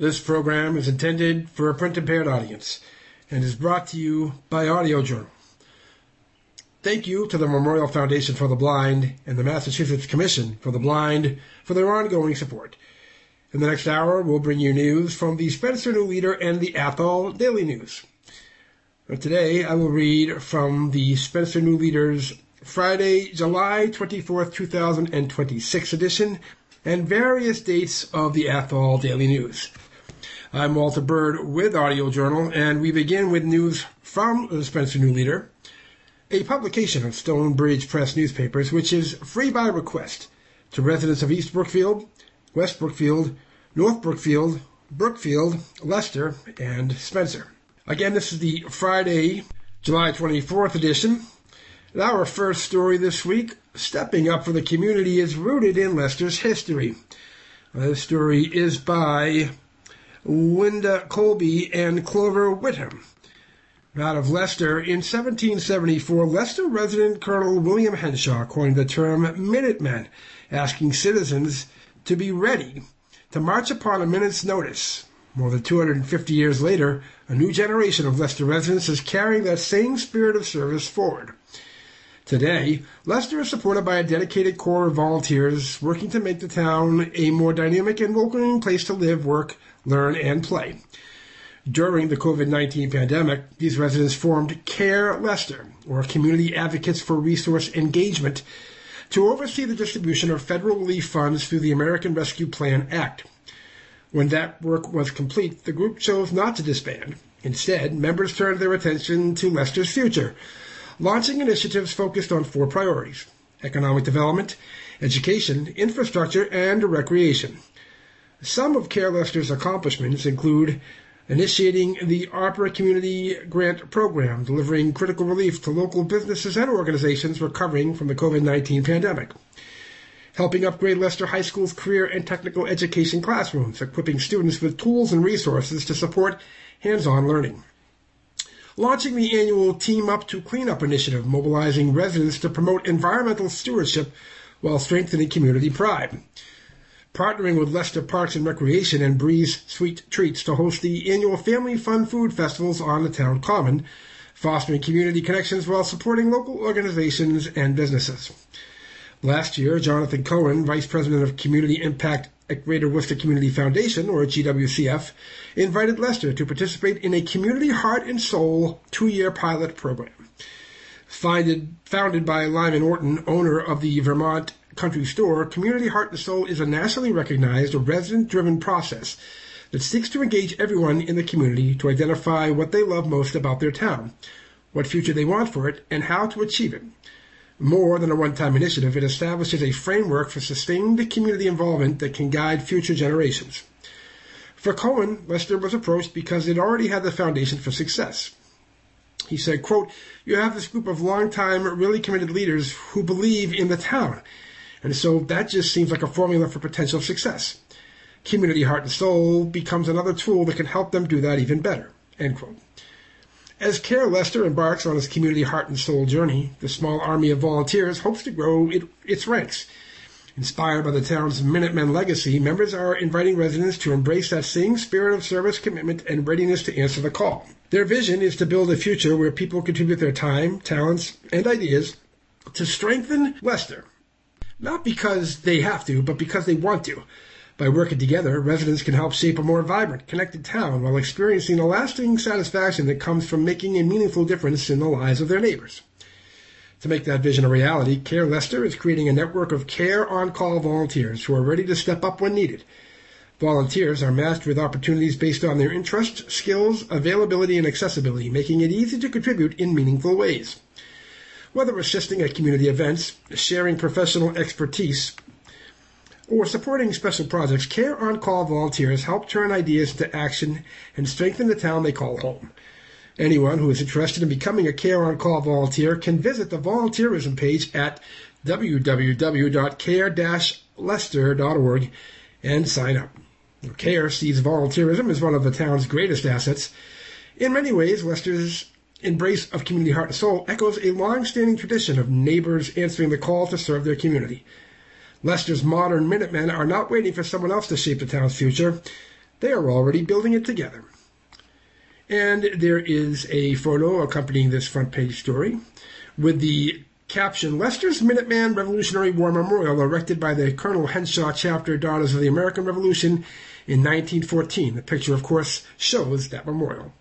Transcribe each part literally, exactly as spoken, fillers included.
This program is intended for a print-impaired audience and is brought to you by Audio Journal. Thank you to the Memorial Foundation for the Blind and the Massachusetts Commission for the Blind for their ongoing support. In the next hour, we'll bring you news from the Spencer New Leader and the Athol Daily News. Today, I will read from the Spencer New Leader's Friday, July twenty-fourth, two thousand twenty-six edition and various dates of the Athol Daily News. I'm Walter Bird with Audio Journal, and we begin with news from the Spencer New Leader, a publication of Stonebridge Press newspapers, which is free by request to residents of East Brookfield, West Brookfield, North Brookfield, Brookfield, Leicester, and Spencer. Again, this is the Friday, July twenty-fourth edition. And our first story this week, Stepping Up for the Community, is rooted in Leicester's history. This story is by Linda Colby and Clover Whitham. Out of Leicester, in seventeen seventy-four, Leicester resident Colonel William Henshaw coined the term Minutemen, asking citizens to be ready to march upon a minute's notice. More than two hundred fifty years later, a new generation of Leicester residents is carrying that same spirit of service forward. Today, Leicester is supported by a dedicated core of volunteers working to make the town a more dynamic and welcoming place to live, work, learn, and play. During the COVID nineteen pandemic, these residents formed CARE Leicester, or Community Advocates for Resource Engagement, to oversee the distribution of federal relief funds through the American Rescue Plan Act. When that work was complete, the group chose not to disband. Instead, members turned their attention to Leicester's future, launching initiatives focused on four priorities: economic development, education, infrastructure, and recreation. Some of CARE Leicester's accomplishments include initiating the ARPA Community Grant Program, delivering critical relief to local businesses and organizations recovering from the COVID nineteen pandemic, helping upgrade Leicester High School's career and technical education classrooms, equipping students with tools and resources to support hands-on learning, launching the annual Team Up to Clean Up initiative, mobilizing residents to promote environmental stewardship while strengthening community pride, partnering with Leicester Parks and Recreation and Breeze Sweet Treats to host the annual Family Fun Food Festivals on the town common, fostering community connections while supporting local organizations and businesses. Last year, Jonathan Cohen, Vice President of Community Impact at Greater Worcester Community Foundation, or G W C F, invited Leicester to participate in a Community Heart and Soul two-year pilot program. Founded, founded by Lyman Orton, owner of the Vermont Country Store, Community Heart and Soul is a nationally recognized, resident-driven process that seeks to engage everyone in the community to identify what they love most about their town, what future they want for it, and how to achieve it. More than a one-time initiative, it establishes a framework for sustained community involvement that can guide future generations. For Cohen, Leicester was approached because it already had the foundation for success. He said, quote, "You have this group of long-time, really committed leaders who believe in the town, and so that just seems like a formula for potential success. Community Heart and Soul becomes another tool that can help them do that even better," end quote. As CARE Leicester embarks on its Community Heart and Soul journey, the small army of volunteers hopes to grow it, its ranks. Inspired by the town's Minutemen legacy, members are inviting residents to embrace that same spirit of service, commitment, and readiness to answer the call. Their vision is to build a future where people contribute their time, talents, and ideas to strengthen Leicester. Not because they have to, but because they want to. By working together, residents can help shape a more vibrant, connected town while experiencing the lasting satisfaction that comes from making a meaningful difference in the lives of their neighbors. To make that vision a reality, CARE Leicester is creating a network of CARE on-call volunteers who are ready to step up when needed. Volunteers are matched with opportunities based on their interests, skills, availability, and accessibility, making it easy to contribute in meaningful ways. Whether assisting at community events, sharing professional expertise, or supporting special projects, CARE on-call volunteers help turn ideas into action and strengthen the town they call home. Anyone who is interested in becoming a CARE on-call volunteer can visit the volunteerism page at w w w dot care dash leicester dot org and sign up. CARE sees volunteerism as one of the town's greatest assets. In many ways, Leicester's embrace of Community Heart and Soul echoes a long-standing tradition of neighbors answering the call to serve their community. Leicester's modern Minutemen are not waiting for someone else to shape the town's future. They are already building it together. And there is a photo accompanying this front page story with the caption, Lester's Minuteman Revolutionary War Memorial erected by the Colonel Henshaw Chapter Daughters of the American Revolution in nineteen fourteen. The picture, of course, shows that memorial.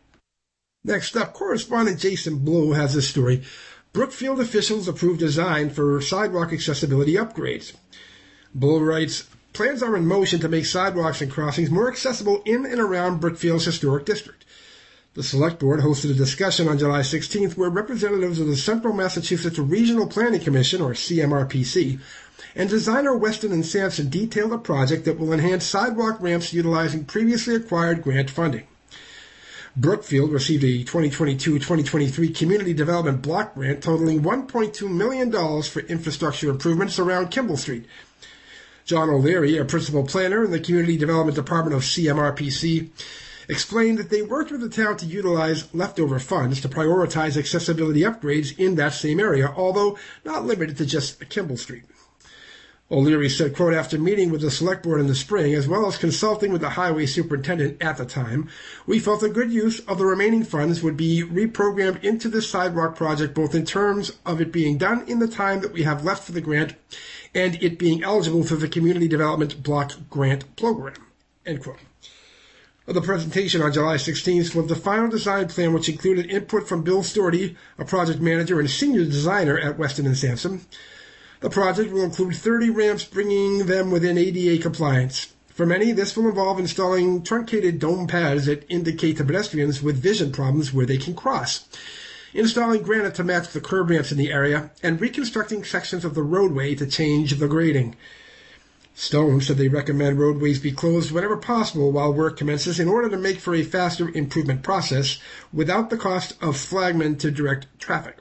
Next up, correspondent Jason Blue has this story. Brookfield officials approve design for sidewalk accessibility upgrades. Blue writes, plans are in motion to make sidewalks and crossings more accessible in and around Brookfield's historic district. The Select Board hosted a discussion on July sixteenth where representatives of the Central Massachusetts Regional Planning Commission, or C M R P C, and designer Weston and Sampson detailed a project that will enhance sidewalk ramps utilizing previously acquired grant funding. Brookfield received a twenty twenty-two twenty twenty-three Community Development Block Grant totaling one point two million dollars for infrastructure improvements around Kimball Street. John O'Leary, a principal planner in the Community Development Department of C M R P C, explained that they worked with the town to utilize leftover funds to prioritize accessibility upgrades in that same area, although not limited to just Kimball Street. O'Leary said, quote, after meeting with the Select Board in the spring, as well as consulting with the highway superintendent at the time, we felt a good use of the remaining funds would be reprogrammed into this sidewalk project, both in terms of it being done in the time that we have left for the grant and it being eligible for the Community Development Block Grant Program, end quote. The presentation on July sixteenth was the final design plan, which included input from Bill Storty, a project manager and senior designer at Weston and Sampson. The project will include thirty ramps, bringing them within A D A compliance. For many, this will involve installing truncated dome pads that indicate to pedestrians with vision problems where they can cross, installing granite to match the curb ramps in the area, and reconstructing sections of the roadway to change the grading. Stone said they recommend roadways be closed whenever possible while work commences in order to make for a faster improvement process without the cost of flagmen to direct traffic.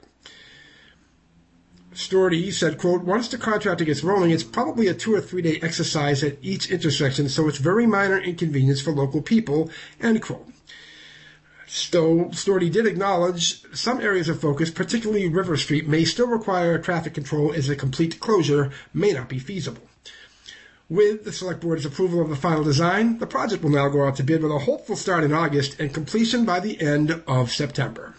Storty said, quote, once the contractor gets rolling, it's probably a two or three day exercise at each intersection, so it's very minor inconvenience for local people, end quote. Stowe, Storty did acknowledge some areas of focus, particularly River Street, may still require traffic control as a complete closure may not be feasible. With the Select Board's approval of the final design, the project will now go out to bid with a hopeful start in August and completion by the end of September.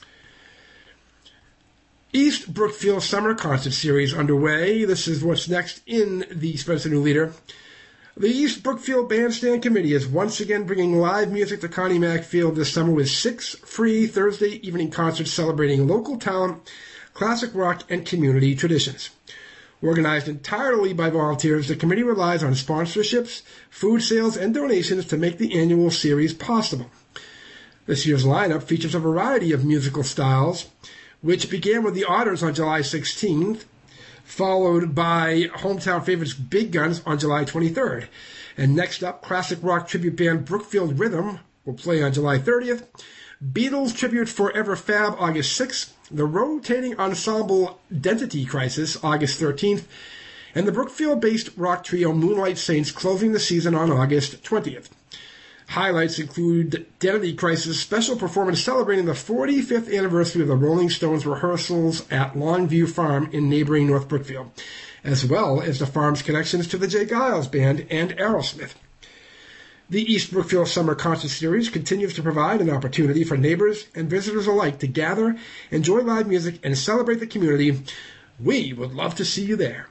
East Brookfield Summer Concert Series underway. This is what's next in the Spencer New Leader. The East Brookfield Bandstand Committee is once again bringing live music to Connie Mack Field this summer with six free Thursday evening concerts celebrating local talent, classic rock, and community traditions. Organized entirely by volunteers, the committee relies on sponsorships, food sales, and donations to make the annual series possible. This year's lineup features a variety of musical styles, which began with the Otters on July sixteenth, followed by hometown favorites Big Guns on July twenty-third. And next up, classic rock tribute band Brookfield Rhythm will play on July thirtieth, Beatles tribute Forever Fab August sixth, the rotating ensemble Density Crisis August thirteenth, and the Brookfield-based rock trio Moonlight Saints closing the season on August twentieth. Highlights include Density Crisis special performance celebrating the forty-fifth anniversary of the Rolling Stones rehearsals at Longview Farm in neighboring North Brookfield, as well as the farm's connections to the Jay Giles Band and Aerosmith. The East Brookfield Summer Concert Series continues to provide an opportunity for neighbors and visitors alike to gather, enjoy live music, and celebrate the community. We would love to see you there.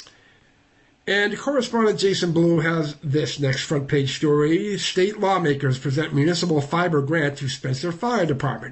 And correspondent Jason Blue has this next front page story. State lawmakers present municipal fiber grant to Spencer Fire Department.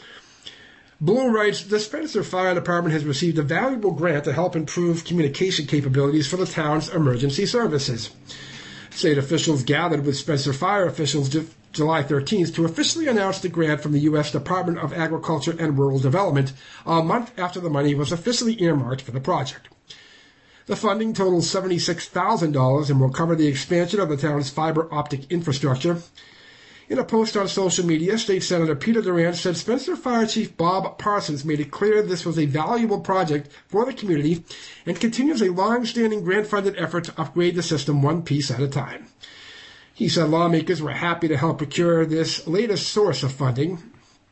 Blue writes, the Spencer Fire Department has received a valuable grant to help improve communication capabilities for the town's emergency services. State officials gathered with Spencer Fire officials July thirteenth to officially announce the grant from the U S Department of Agriculture and Rural Development, a month after the money was officially earmarked for the project. The funding totals seventy-six thousand dollars and will cover the expansion of the town's fiber optic infrastructure. In a post on social media, State Senator Peter Durant said Spencer Fire Chief Bob Parsons made it clear this was a valuable project for the community and continues a long-standing grant-funded effort to upgrade the system one piece at a time. He said lawmakers were happy to help procure this latest source of funding.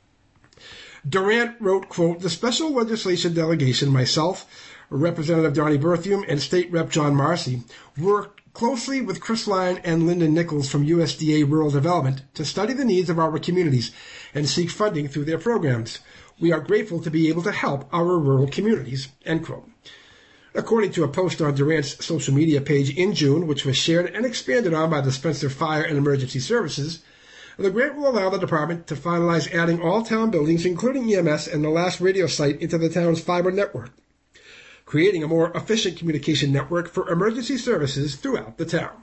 Durant wrote, quote, the special legislation delegation, myself, Representative Donnie Berthium, and State Rep John Marcy worked closely with Chris Lyon and Lyndon Nichols from U S D A Rural Development to study the needs of our communities and seek funding through their programs. We are grateful to be able to help our rural communities, end quote. According to a post on Durant's social media page in June, which was shared and expanded on by the Spencer Fire and Emergency Services, the grant will allow the department to finalize adding all town buildings, including E M S and the last radio site, into the town's fiber network, creating a more efficient communication network for emergency services throughout the town.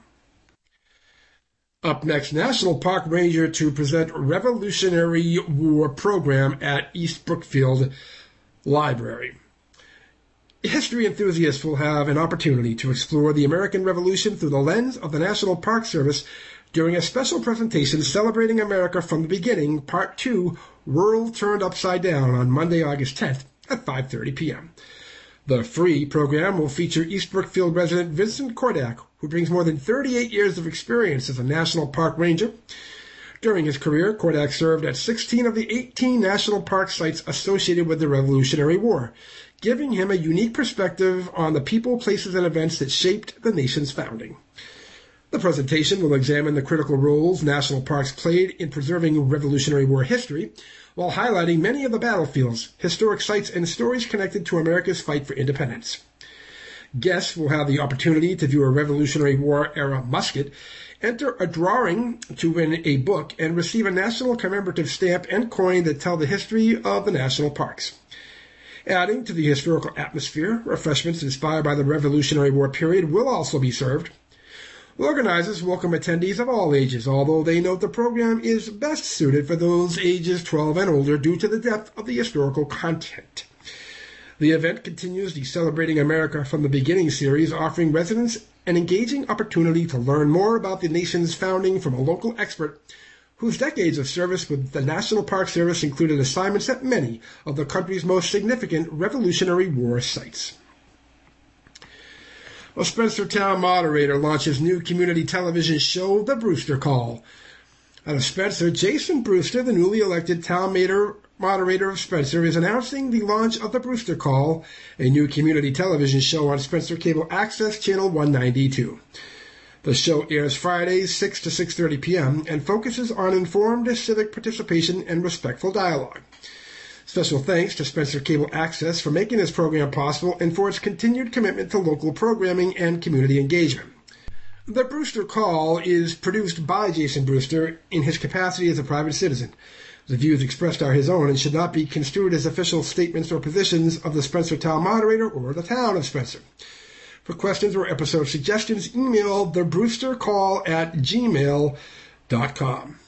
Up next, National Park Ranger to present Revolutionary War program at East Brookfield Library. History enthusiasts will have an opportunity to explore the American Revolution through the lens of the National Park Service during a special presentation celebrating America from the beginning, Part two, World Turned Upside Down, on Monday, August tenth at five thirty p.m. The free program will feature East Brookfield resident Vincent Kordak, who brings more than thirty-eight years of experience as a National Park Ranger. During his career, Kordak served at sixteen of the eighteen national park sites associated with the Revolutionary War, giving him a unique perspective on the people, places, and events that shaped the nation's founding. The presentation will examine the critical roles national parks played in preserving Revolutionary War history, while highlighting many of the battlefields, historic sites, and stories connected to America's fight for independence. Guests will have the opportunity to view a Revolutionary War-era musket, enter a drawing to win a book, and receive a national commemorative stamp and coin that tell the history of the national parks. Adding to the historical atmosphere, refreshments inspired by the Revolutionary War period will also be served. Organizers welcome attendees of all ages, although they note the program is best suited for those ages twelve and older due to the depth of the historical content. The event continues the Celebrating America from the Beginning series, offering residents an engaging opportunity to learn more about the nation's founding from a local expert whose decades of service with the National Park Service included assignments at many of the country's most significant Revolutionary War sites. A Spencer Town moderator launches new community television show, The Brewster Call. Out of Spencer, Jason Brewster, the newly elected town mayor, moderator of Spencer, is announcing the launch of The Brewster Call, a new community television show on Spencer Cable Access Channel one ninety-two. The show airs Fridays six to six thirty p.m. and focuses on informed civic participation and respectful dialogue. Special thanks to Spencer Cable Access for making this program possible and for its continued commitment to local programming and community engagement. The Brewster Call is produced by Jason Brewster in his capacity as a private citizen. The views expressed are his own and should not be construed as official statements or positions of the Spencer Town Moderator or the Town of Spencer. For questions or episode suggestions, email thebrewstercall at gmail dot com.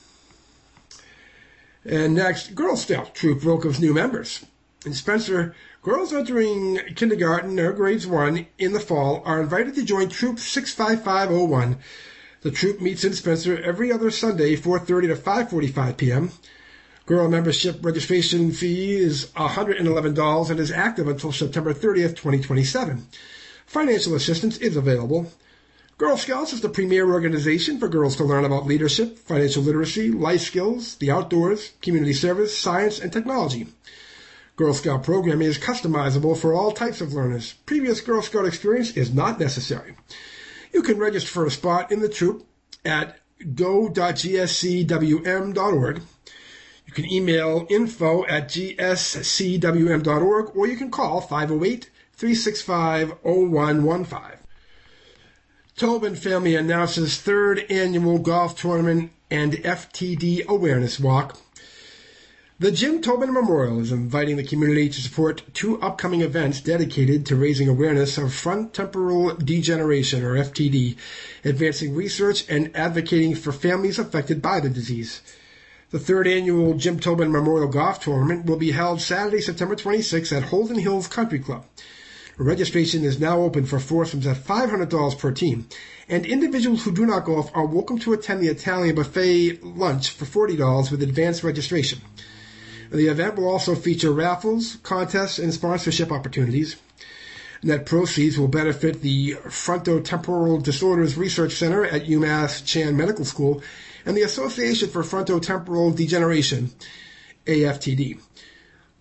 And next, Girl Scout Troop welcomes new members. In Spencer, girls entering kindergarten or grades one in the fall are invited to join Troop six five five oh one. The troop meets in Spencer every other Sunday, four thirty to five forty-five p.m. Girl membership registration fee is one hundred eleven dollars and is active until September thirtieth, twenty twenty-seven. Financial assistance is available. Girl Scouts is the premier organization for girls to learn about leadership, financial literacy, life skills, the outdoors, community service, science, and technology. Girl Scout programming is customizable for all types of learners. Previous Girl Scout experience is not necessary. You can register for a spot in the troop at go dot g s c w m dot org. You can email info at g s c w m dot org, or you can call five oh eight, three six five, oh one one five. Tobin family announces third annual golf tournament and F T D awareness walk. The Jim Tobin Memorial is inviting the community to support two upcoming events dedicated to raising awareness of frontotemporal degeneration, or F T D, advancing research and advocating for families affected by the disease. The third annual Jim Tobin Memorial Golf Tournament will be held Saturday, September twenty-sixth at Holden Hills Country Club. Registration is now open for foursomes at five hundred dollars per team, and individuals who do not golf are welcome to attend the Italian buffet lunch for forty dollars with advanced registration. The event will also feature raffles, contests, and sponsorship opportunities. Net proceeds will benefit the Frontotemporal Disorders Research Center at UMass Chan Medical School and the Association for Frontotemporal Degeneration, A F T D.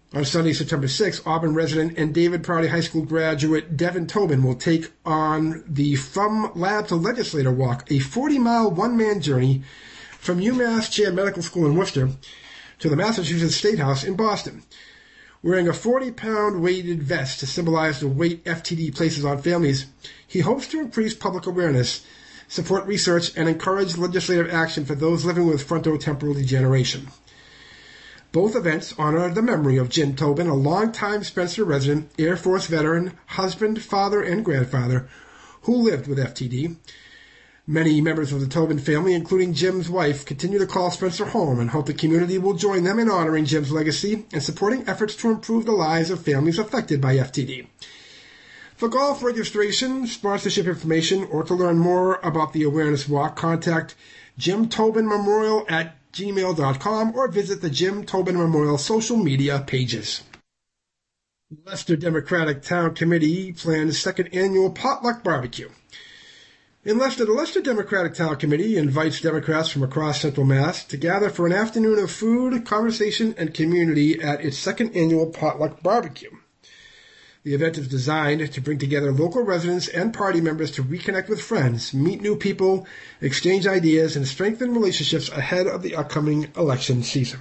On Sunday, September sixth, Auburn resident and David Prouty High School graduate Devin Tobin will take on the From Lab to Legislator Walk, a forty-mile one-man journey from UMass Chan Medical School in Worcester to the Massachusetts State House in Boston. Wearing a forty-pound weighted vest to symbolize the weight F T D places on families, he hopes to increase public awareness, support research, and encourage legislative action for those living with frontotemporal degeneration. Both events honor the memory of Jim Tobin, a longtime Spencer resident, Air Force veteran, husband, father, and grandfather, who lived with F T D. Many members of the Tobin family, including Jim's wife, continue to call Spencer home and hope the community will join them in honoring Jim's legacy and supporting efforts to improve the lives of families affected by F T D. For golf registration, sponsorship information, or to learn more about the Awareness Walk, contact Jim Tobin Memorial at gmail dot com or visit the Jim Tobin Memorial social media pages. Leicester Democratic Town Committee plans second annual potluck barbecue. In Leicester, the Leicester Democratic Town Committee invites Democrats from across Central Mass to gather for an afternoon of food, conversation, and community at its second annual potluck barbecue. The event is designed to bring together local residents and party members to reconnect with friends, meet new people, exchange ideas, and strengthen relationships ahead of the upcoming election season.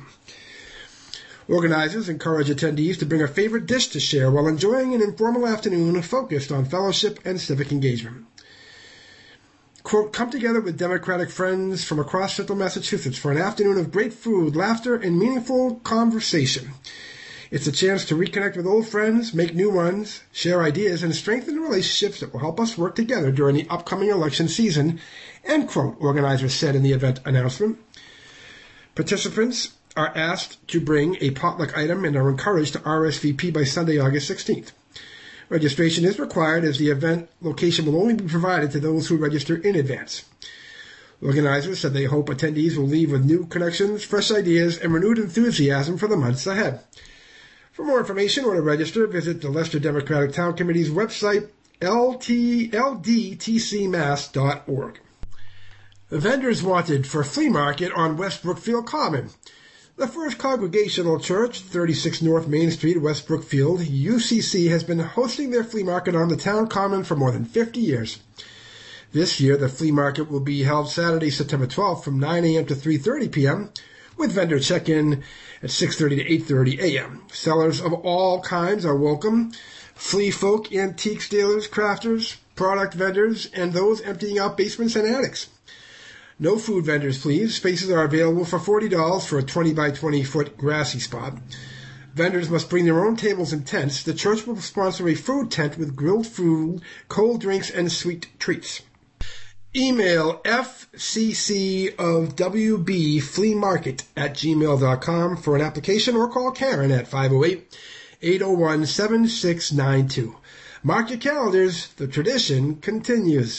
Organizers encourage attendees to bring a favorite dish to share while enjoying an informal afternoon focused on fellowship and civic engagement. Quote, come together with Democratic friends from across Central Massachusetts for an afternoon of great food, laughter, and meaningful conversation. It's a chance to reconnect with old friends, make new ones, share ideas, and strengthen relationships that will help us work together during the upcoming election season, end quote, organizers said in the event announcement. Participants are asked to bring a potluck item and are encouraged to R S V P by Sunday, August sixteenth. Registration is required as the event location will only be provided to those who register in advance. Organizers said they hope attendees will leave with new connections, fresh ideas, and renewed enthusiasm for the months ahead. For more information or to register, visit the Leicester Democratic Town Committee's website, L D T C mass dot org. Vendors wanted for flea market on West Brookfield Common. The First Congregational Church, thirty-six North Main Street, West Brookfield, U C C, has been hosting their flea market on the town common for more than fifty years. This year, the flea market will be held Saturday, September twelfth from nine a.m. to three thirty p.m., with vendor check-in at six thirty to eight thirty a.m. Sellers of all kinds are welcome. Flea folk, antiques dealers, crafters, product vendors, and those emptying out basements and attics. No food vendors, please. Spaces are available for forty dollars for a twenty by twenty foot grassy spot. Vendors must bring their own tables and tents. The church will sponsor a food tent with grilled food, cold drinks, and sweet treats. Email F C C of W B Flea Market at gmail dot com for an application or call Karen at five oh eight, eight oh one, seven six nine two. Mark your calendars. The tradition continues.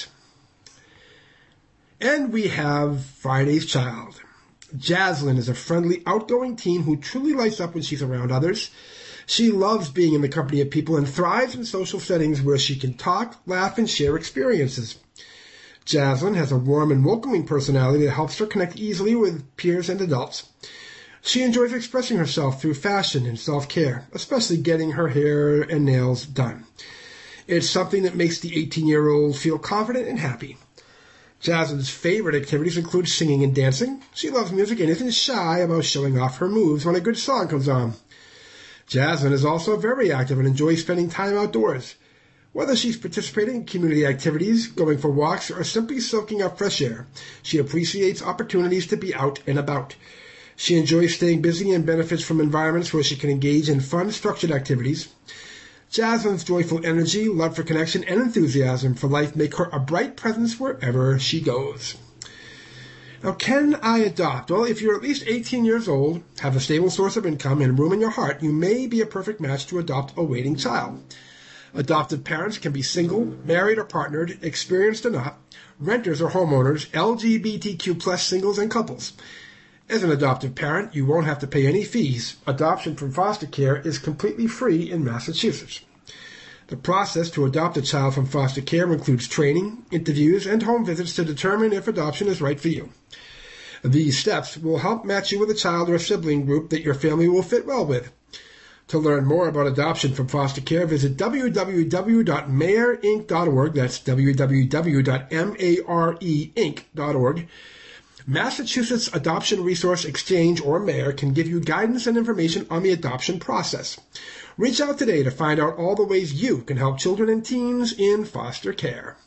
And we have Friday's Child. Jaslyn is a friendly, outgoing teen who truly lights up when she's around others. She loves being in the company of people and thrives in social settings where she can talk, laugh, and share experiences. Jaslyn has a warm and welcoming personality that helps her connect easily with peers and adults. She enjoys expressing herself through fashion and self-care, especially getting her hair and nails done. It's something that makes the eighteen-year-old feel confident and happy. Jaslyn's favorite activities include singing and dancing. She loves music and isn't shy about showing off her moves when a good song comes on. Jaslyn is also very active and enjoys spending time outdoors. Whether she's participating in community activities, going for walks, or simply soaking up fresh air, she appreciates opportunities to be out and about. She enjoys staying busy and benefits from environments where she can engage in fun, structured activities. Jaslyn's joyful energy, love for connection, and enthusiasm for life make her a bright presence wherever she goes. Now, can I adopt? Well, if you're at least eighteen years old, have a stable source of income, and room in your heart, you may be a perfect match to adopt a waiting child. Adoptive parents can be single, married or partnered, experienced or not, renters or homeowners, L G B T Q plus singles and couples. As an adoptive parent, you won't have to pay any fees. Adoption from foster care is completely free in Massachusetts. The process to adopt a child from foster care includes training, interviews, and home visits to determine if adoption is right for you. These steps will help match you with a child or a sibling group that your family will fit well with. To learn more about adoption from foster care, visit w w w dot mare inc dot org. That's w w w dot mare inc dot org. Massachusetts Adoption Resource Exchange, or MARE, can give you guidance and information on the adoption process. Reach out today to find out all the ways you can help children and teens in foster care.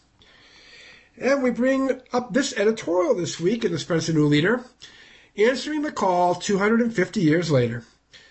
And we bring up this editorial this week in the Spencer New Leader, Answering the Call two hundred fifty years later.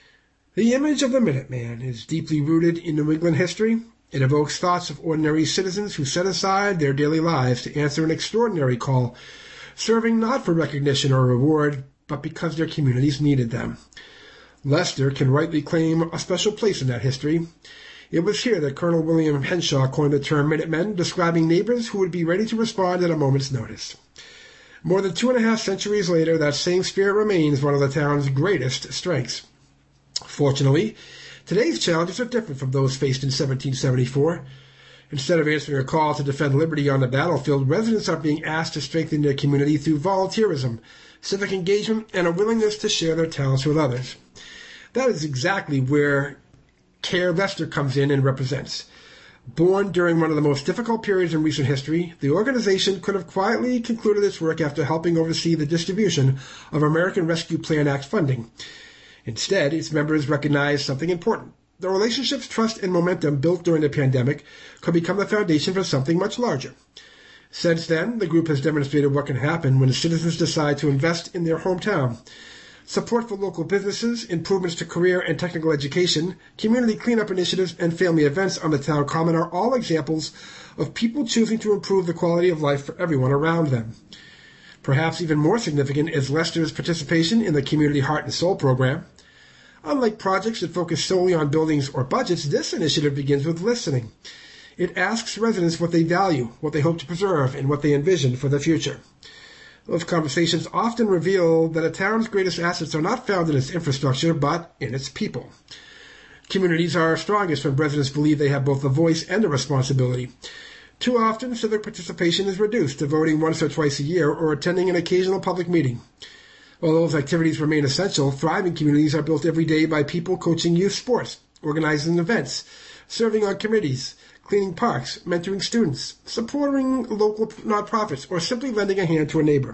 The image of the Minuteman is deeply rooted in New England history. It evokes thoughts of ordinary citizens who set aside their daily lives to answer an extraordinary call, serving not for recognition or reward, but because their communities needed them. Leicester can rightly claim a special place in that history. It was here that Colonel William Henshaw coined the term Minutemen, describing neighbors who would be ready to respond at a moment's notice. More than two and a half centuries later, that same spirit remains one of the town's greatest strengths. Fortunately, today's challenges are different from those faced in seventeen seventy-four. Instead of answering a call to defend liberty on the battlefield, residents are being asked to strengthen their community through volunteerism, civic engagement, and a willingness to share their talents with others. That is exactly where Care Leicester comes in and represents. Born during one of the most difficult periods in recent history, the organization could have quietly concluded its work after helping oversee the distribution of American Rescue Plan Act funding. Instead, its members recognized something important. The relationships, trust, and momentum built during the pandemic could become the foundation for something much larger. Since then, the group has demonstrated what can happen when citizens decide to invest in their hometown. Support for local businesses, improvements to career and technical education, community cleanup initiatives, and family events on the town common are all examples of people choosing to improve the quality of life for everyone around them. Perhaps even more significant is Leicester's participation in the Community Heart and Soul program. Unlike projects that focus solely on buildings or budgets, this initiative begins with listening. It asks residents what they value, what they hope to preserve, and what they envision for the future. Those conversations often reveal that a town's greatest assets are not found in its infrastructure, but in its people. Communities are strongest when residents believe they have both a voice and a responsibility. Too often, civic participation is reduced to voting once or twice a year or attending an occasional public meeting. While those activities remain essential, thriving communities are built every day by people coaching youth sports, organizing events, serving on committees, cleaning parks, mentoring students, supporting local nonprofits, or simply lending a hand to a neighbor.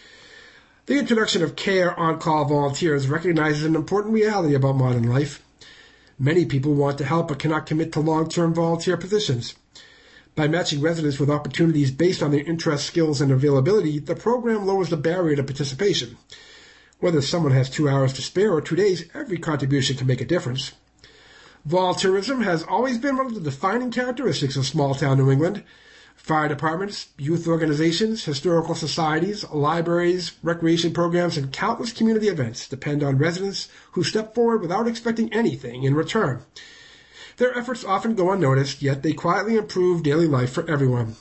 The introduction of Care on-call volunteers recognizes an important reality about modern life. Many people want to help but cannot commit to long-term volunteer positions. By matching residents with opportunities based on their interests, skills, and availability, the program lowers the barrier to participation. Whether someone has two hours to spare or two days, every contribution can make a difference. Volunteerism has always been one of the defining characteristics of small-town New England. Fire departments, youth organizations, historical societies, libraries, recreation programs, and countless community events depend on residents who step forward without expecting anything in return. Their efforts often go unnoticed, yet they quietly improve daily life for everyone.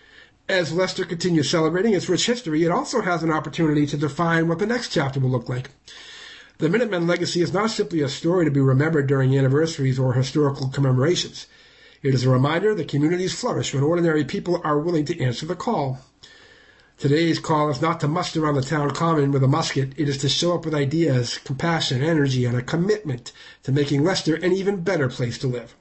As Leicester continues celebrating its rich history, it also has an opportunity to define what the next chapter will look like. The Minutemen legacy is not simply a story to be remembered during anniversaries or historical commemorations. It is a reminder that communities flourish when ordinary people are willing to answer the call. Today's call is not to muster on the town common with a musket. It is to show up with ideas, compassion, energy, and a commitment to making Leicester an even better place to live.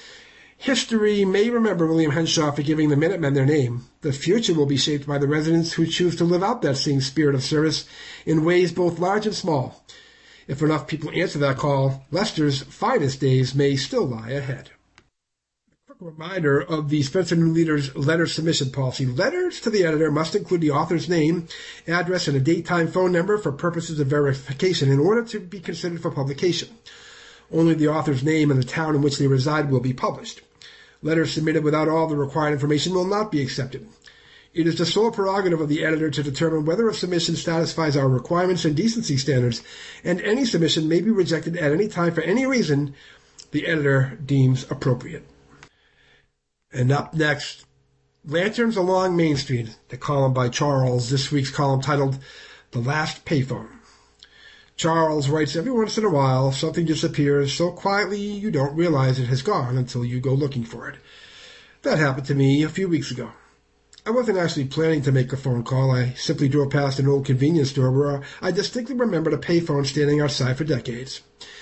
History may remember William Henshaw for giving the Minutemen their name. The future will be shaped by the residents who choose to live out that same spirit of service in ways both large and small. If enough people answer that call, Leicester's finest days may still lie ahead. A quick reminder of the Spencer New Leader's letter submission policy. Letters to the editor must include the author's name, address, and a date-time phone number for purposes of verification in order to be considered for publication. Only the author's name and the town in which they reside will be published. Letters submitted without all the required information will not be accepted. It is the sole prerogative of the editor to determine whether a submission satisfies our requirements and decency standards, and any submission may be rejected at any time for any reason the editor deems appropriate. And up next, Lanterns Along Main Street, the column by Charles, this week's column titled The Last Payphone. Charles writes, every once in a while, something disappears so quietly you don't realize it has gone until you go looking for it. That happened to me a few weeks ago. I wasn't actually planning to make a phone call. I simply drove past an old convenience store where I distinctly remembered a payphone standing outside for decades.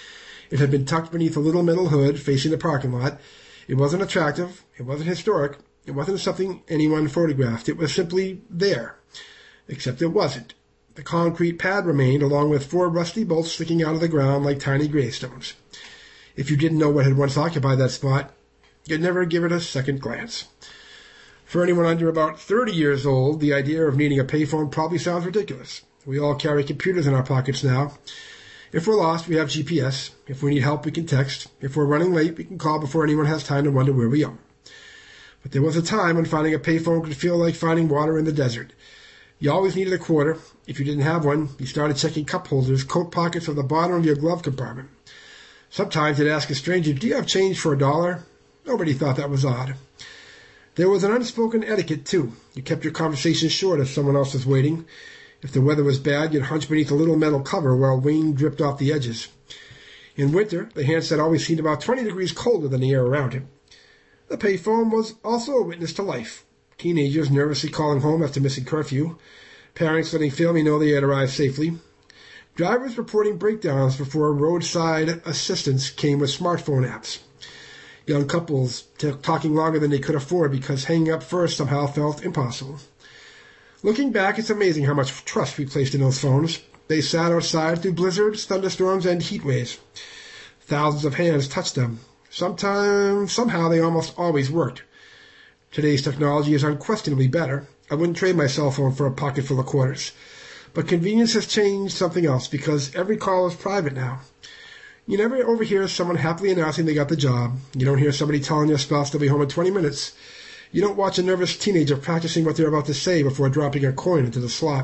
It had been tucked beneath a little metal hood facing the parking lot. It wasn't attractive. It wasn't historic. It wasn't something anyone photographed. It was simply there. Except it wasn't. The concrete pad remained, along with four rusty bolts sticking out of the ground like tiny gravestones. If you didn't know what had once occupied that spot, you'd never give it a second glance. For anyone under about thirty years old, the idea of needing a payphone probably sounds ridiculous. We all carry computers in our pockets now. If we're lost, we have G P S. If we need help, we can text. If we're running late, we can call before anyone has time to wonder where we are. But there was a time when finding a payphone could feel like finding water in the desert. You always needed a quarter. If you didn't have one, you started checking cup holders, coat pockets, or the bottom of your glove compartment. Sometimes you'd ask a stranger, "Do you have change for a dollar?" Nobody thought that was odd. There was an unspoken etiquette, too. You kept your conversation short if someone else was waiting. If the weather was bad, you'd hunch beneath a little metal cover while rain dripped off the edges. In winter, the handset always seemed about twenty degrees colder than the air around it. The payphone was also a witness to life. Teenagers nervously calling home after missing curfew. Parents letting family know they had arrived safely. Drivers reporting breakdowns before roadside assistance came with smartphone apps. Young couples t- talking longer than they could afford because hanging up first somehow felt impossible. Looking back, it's amazing how much trust we placed in those phones. They sat outside through blizzards, thunderstorms, and heat waves. Thousands of hands touched them. Sometimes, somehow, they almost always worked. Today's technology is unquestionably better. I wouldn't trade my cell phone for a pocket full of quarters. But convenience has changed something else because every call is private now. You never overhear someone happily announcing they got the job. You don't hear somebody telling their spouse they'll be home in twenty minutes. You don't watch a nervous teenager practicing what they're about to say before dropping a coin into the slot.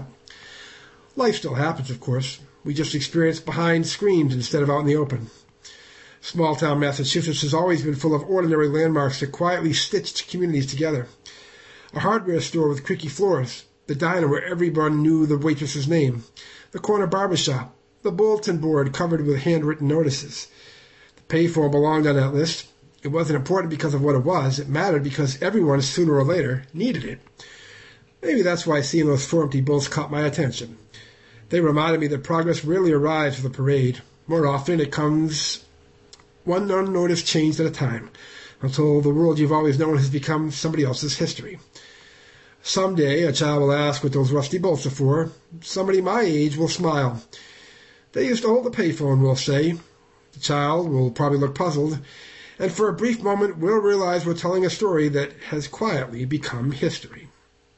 Life still happens, of course. We just experience behind screens instead of out in the open. Small-town Massachusetts has always been full of ordinary landmarks that quietly stitched communities together. A hardware store with creaky floors, the diner where everyone knew the waitress's name, the corner barber shop, the bulletin board covered with handwritten notices. The payphone belonged on that list. It wasn't important because of what it was. It mattered because everyone, sooner or later, needed it. Maybe that's why seeing those four empty bowls caught my attention. They reminded me that progress rarely arrives with a parade. More often, it comes one unnoticed change at a time, until the world you've always known has become somebody else's history. Someday, a child will ask what those rusty bolts are for. Somebody my age will smile. They used to hold the payphone, we'll say. The child will probably look puzzled, and for a brief moment we'll realize we're telling a story that has quietly become history.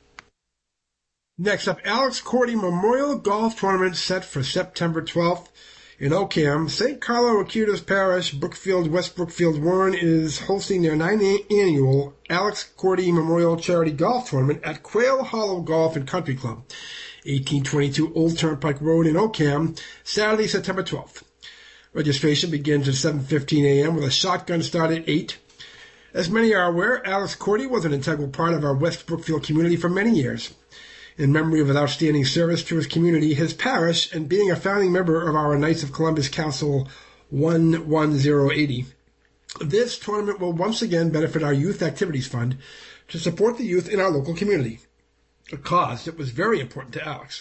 Next up, Alex Cordy Memorial Golf Tournament set for September twelfth. In Ocam, Saint Carlo Acutis Parish, Brookfield, West Brookfield, Warren is hosting their ninth annual Alex Cordy Memorial Charity Golf Tournament at Quail Hollow Golf and Country Club, eighteen twenty-two Old Turnpike Road in Ocam, Saturday, September twelfth. Registration begins at seven fifteen a.m. with a shotgun start at eight. As many are aware, Alex Cordy was an integral part of our West Brookfield community for many years. In memory of his outstanding service to his community, his parish, and being a founding member of our Knights of Columbus Council one one zero eight zero, this tournament will once again benefit our Youth Activities Fund to support the youth in our local community, a cause that was very important to Alex.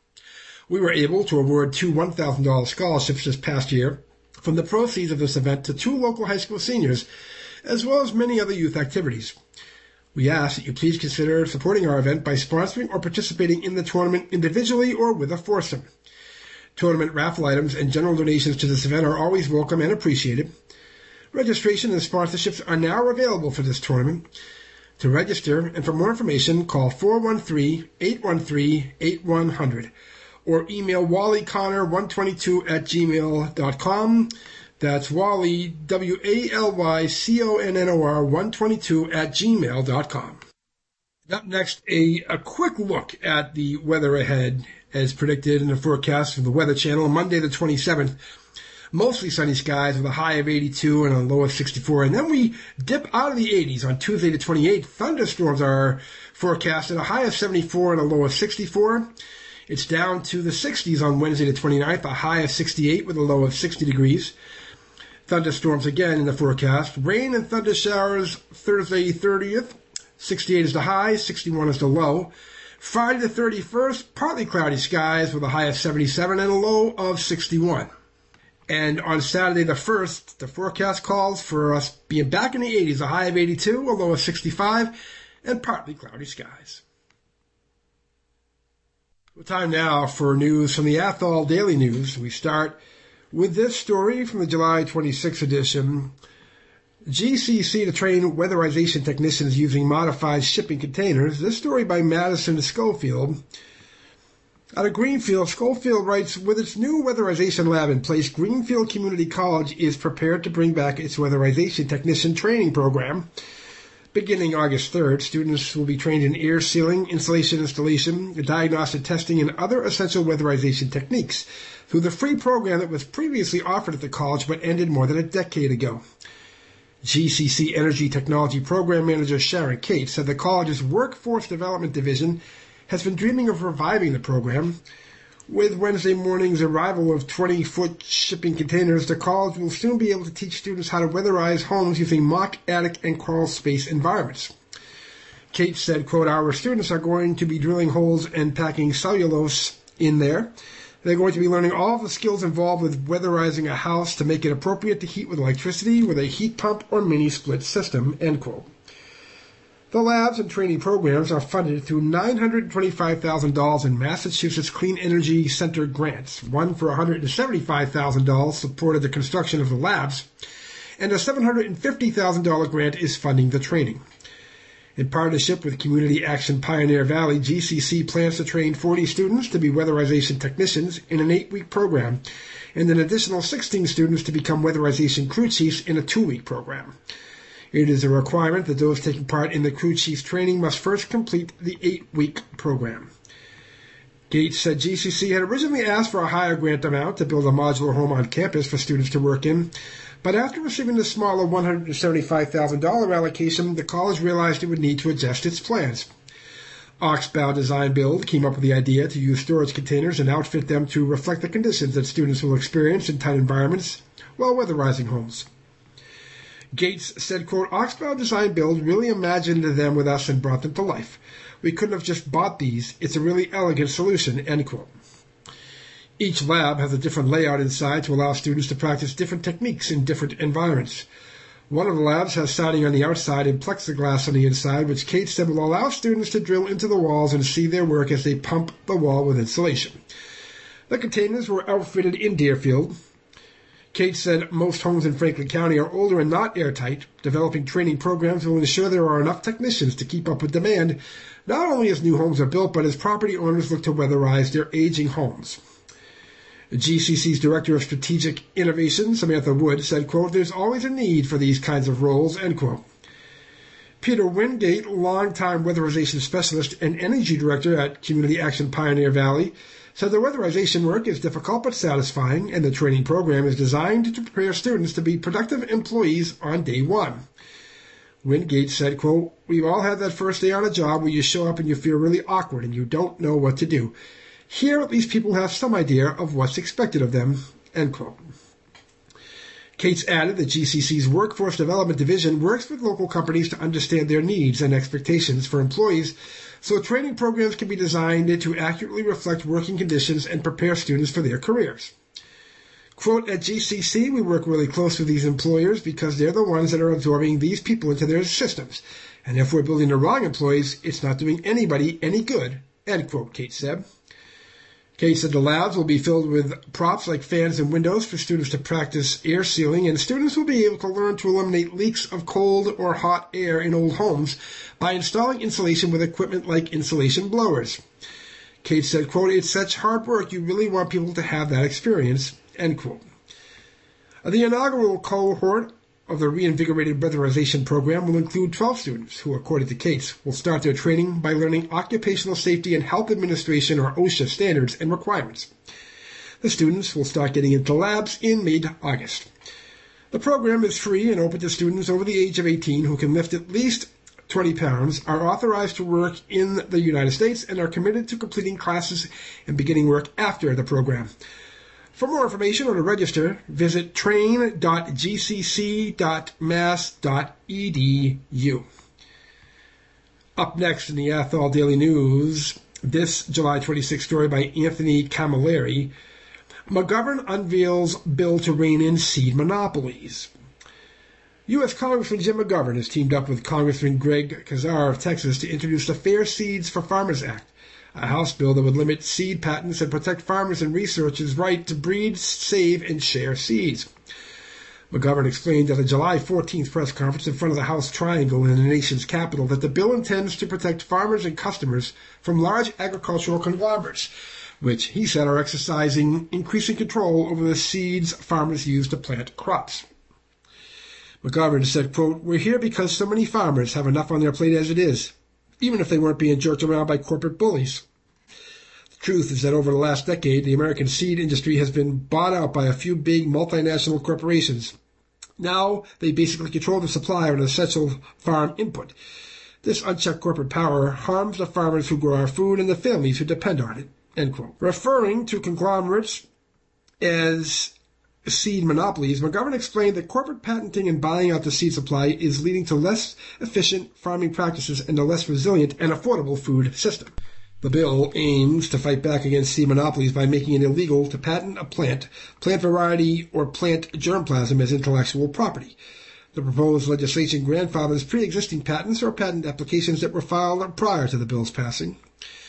We were able to award two one thousand dollars scholarships this past year from the proceeds of this event to two local high school seniors, as well as many other youth activities. We ask that you please consider supporting our event by sponsoring or participating in the tournament individually or with a foursome. Tournament raffle items and general donations to this event are always welcome and appreciated. Registration and sponsorships are now available for this tournament. To register and for more information, call four one three, eight one three, eight one zero zero or email wally connor one twenty-two at gmail dot com. That's Wally, W A L Y C O N N O R one twenty-two at gmail dot com. Up next, a, a quick look at the weather ahead as predicted in the forecast from the Weather Channel. Monday the twenty-seventh, mostly sunny skies with a high of eighty-two and a low of sixty-four. And then we dip out of the eighties on Tuesday the twenty-eighth. Thunderstorms are forecast at a high of seventy-four and a low of sixty-four. It's down to the sixties on Wednesday the twenty-ninth, a high of sixty-eight with a low of sixty degrees. Thunderstorms again in the forecast. Rain and thunder showers Thursday thirtieth. sixty-eight is the high, sixty-one is the low. Friday the thirty-first, partly cloudy skies with a high of seventy-seven and a low of sixty-one. And on Saturday the first, the forecast calls for us being back in the eighties, a high of eighty-two, a low of sixty-five, and partly cloudy skies. Time now for news from the Athol Daily News. We start with this story from the July twenty-sixth edition. G C C to train weatherization technicians using modified shipping containers. This story by Madison Schofield. Out of Greenfield, Schofield writes, with its new weatherization lab in place, Greenfield Community College is prepared to bring back its weatherization technician training program. Beginning August third, students will be trained in air sealing, insulation installation, diagnostic testing, and other essential weatherization techniques through the free program that was previously offered at the college but ended more than a decade ago. G C C Energy Technology Program Manager Sharon Cates said the college's Workforce Development Division has been dreaming of reviving the program. With Wednesday morning's arrival of twenty-foot shipping containers, the college will soon be able to teach students how to weatherize homes using mock attic and crawl space environments. Kate said, quote, our students are going to be drilling holes and packing cellulose in there. They're going to be learning all of the skills involved with weatherizing a house to make it appropriate to heat with electricity with a heat pump or mini split system, end quote. The labs and training programs are funded through nine hundred twenty-five thousand dollars in Massachusetts Clean Energy Center grants. One for one hundred seventy-five thousand dollars supported the construction of the labs, and a seven hundred fifty thousand dollars grant is funding the training. In partnership with Community Action Pioneer Valley, G C C plans to train forty students to be weatherization technicians in an eight-week program, and an additional sixteen students to become weatherization crew chiefs in a two-week program. It is a requirement that those taking part in the crew chiefs training must first complete the eight-week program. Gates said G C C had originally asked for a higher grant amount to build a modular home on campus for students to work in, but after receiving the smaller one hundred seventy-five thousand dollars allocation, the college realized it would need to adjust its plans. Oxbow Design Build came up with the idea to use storage containers and outfit them to reflect the conditions that students will experience in tight environments while weatherizing homes. Gates said, quote, Oxbow Design Build really imagined them with us and brought them to life. We couldn't have just bought these. It's a really elegant solution, end quote. Each lab has a different layout inside to allow students to practice different techniques in different environments. One of the labs has siding on the outside and plexiglass on the inside, which Kate said will allow students to drill into the walls and see their work as they pump the wall with insulation. The containers were outfitted in Deerfield. Kate said most homes in Franklin County are older and not airtight. Developing training programs will ensure there are enough technicians to keep up with demand, not only as new homes are built, but as property owners look to weatherize their aging homes. G C C's Director of Strategic Innovation, Samantha Wood, said, quote, there's always a need for these kinds of roles, end quote. Peter Wingate, longtime weatherization specialist and energy director at Community Action Pioneer Valley, said the weatherization work is difficult but satisfying, and the training program is designed to prepare students to be productive employees on day one. Wingate said, quote, we've all had that first day on a job where you show up and you feel really awkward and you don't know what to do. Here, at least people have some idea of what's expected of them, end quote. Cates added that G C C's Workforce Development Division works with local companies to understand their needs and expectations for employees, so training programs can be designed to accurately reflect working conditions and prepare students for their careers. Quote, at G C C, we work really close with these employers because they're the ones that are absorbing these people into their systems. And if we're building the wrong employees, it's not doing anybody any good, end quote, Kate said. Kate said the labs will be filled with props like fans and windows for students to practice air sealing, and students will be able to learn to eliminate leaks of cold or hot air in old homes by installing insulation with equipment like insulation blowers. Kate said, quote, it's such hard work, you really want people to have that experience, end quote. The inaugural cohort of the reinvigorated weatherization program will include twelve students who, according to Cates, will start their training by learning Occupational Safety and Health Administration, or OSHA, standards and requirements. The students will start getting into labs in mid-August. The program is free and open to students over the age of eighteen who can lift at least twenty pounds, are authorized to work in the United States, and are committed to completing classes and beginning work after the program. For more information or to register, visit train dot g c c dot mass dot e d u. Up next in the Athol Daily News, this July twenty-sixth story by Anthony Camilleri. McGovern unveils bill to rein in seed monopolies. U S. Congressman Jim McGovern has teamed up with Congressman Greg Casar of Texas to introduce the Fair Seeds for Farmers Act, a House bill that would limit seed patents and protect farmers and researchers' right to breed, save, and share seeds. McGovern explained at a July fourteenth press conference in front of the House Triangle in the nation's capital that the bill intends to protect farmers and customers from large agricultural conglomerates, which, he said, are exercising increasing control over the seeds farmers use to plant crops. McGovern said, quote, "We're here because so many farmers have enough on their plate as it is, even if they weren't being jerked around by corporate bullies. The truth is that over the last decade, the American seed industry has been bought out by a few big multinational corporations. Now they basically control the supply of an essential farm input. This unchecked corporate power harms the farmers who grow our food and the families who depend on it." End quote. Referring to conglomerates as seed monopolies, McGovern explained that corporate patenting and buying out the seed supply is leading to less efficient farming practices and a less resilient and affordable food system. The bill aims to fight back against seed monopolies by making it illegal to patent a plant, plant variety, or plant germplasm as intellectual property. The proposed legislation grandfathers pre-existing patents or patent applications that were filed prior to the bill's passing.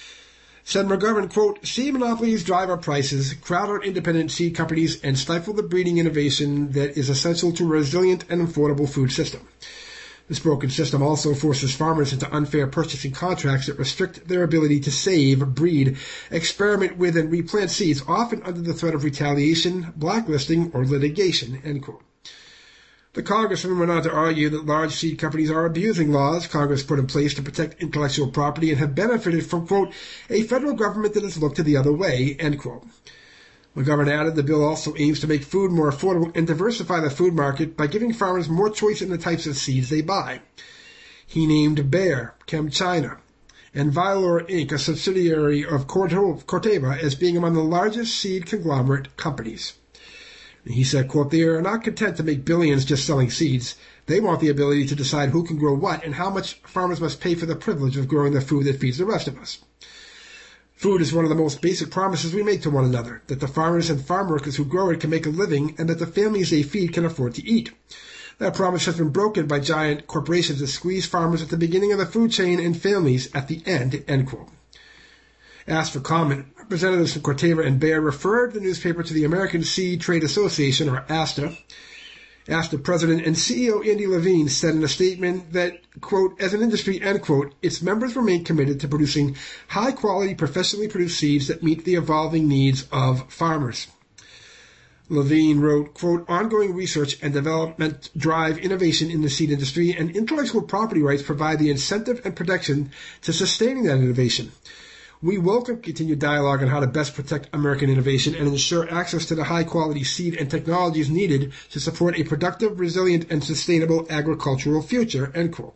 Said McGovern, quote, "Seed monopolies drive up prices, crowd out independent seed companies, and stifle the breeding innovation that is essential to a resilient and affordable food system. This broken system also forces farmers into unfair purchasing contracts that restrict their ability to save, breed, experiment with, and replant seeds, often under the threat of retaliation, blacklisting, or litigation." End quote. The congressman went on to argue that large seed companies are abusing laws Congress put in place to protect intellectual property and have benefited from, quote, "a federal government that has looked the other way," end quote. McGovern added the bill also aims to make food more affordable and diversify the food market by giving farmers more choice in the types of seeds they buy. He named Bayer, ChemChina, and Vylor Incorporated, a subsidiary of Corteva, as being among the largest seed conglomerate companies. He said, quote, "They are not content to make billions just selling seeds. They want the ability to decide who can grow what and how much farmers must pay for the privilege of growing the food that feeds the rest of us. Food is one of the most basic promises we make to one another, that the farmers and farm workers who grow it can make a living and that the families they feed can afford to eat. That promise has been broken by giant corporations that squeeze farmers at the beginning of the food chain and families at the end," end quote. Asked for comment, representatives from Corteva and Bayer referred the newspaper to the American Seed Trade Association, or ASTA. ASTA President and C E O Andy Levine said in a statement that, quote, "As an industry," end quote, "its members remain committed to producing high-quality, professionally produced seeds that meet the evolving needs of farmers." Levine wrote, quote, "Ongoing research and development drive innovation in the seed industry, and intellectual property rights provide the incentive and protection to sustaining that innovation. We welcome continued dialogue on how to best protect American innovation and ensure access to the high-quality seed and technologies needed to support a productive, resilient, and sustainable agricultural future," end quote.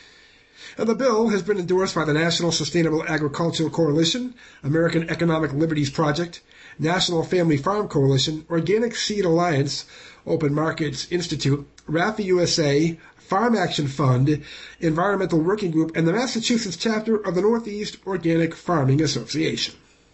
And the bill has been endorsed by the National Sustainable Agricultural Coalition, American Economic Liberties Project, National Family Farm Coalition, Organic Seed Alliance, Open Markets Institute, RAFI U S A, Farm Action Fund, Environmental Working Group, and the Massachusetts chapter of the Northeast Organic Farming Association.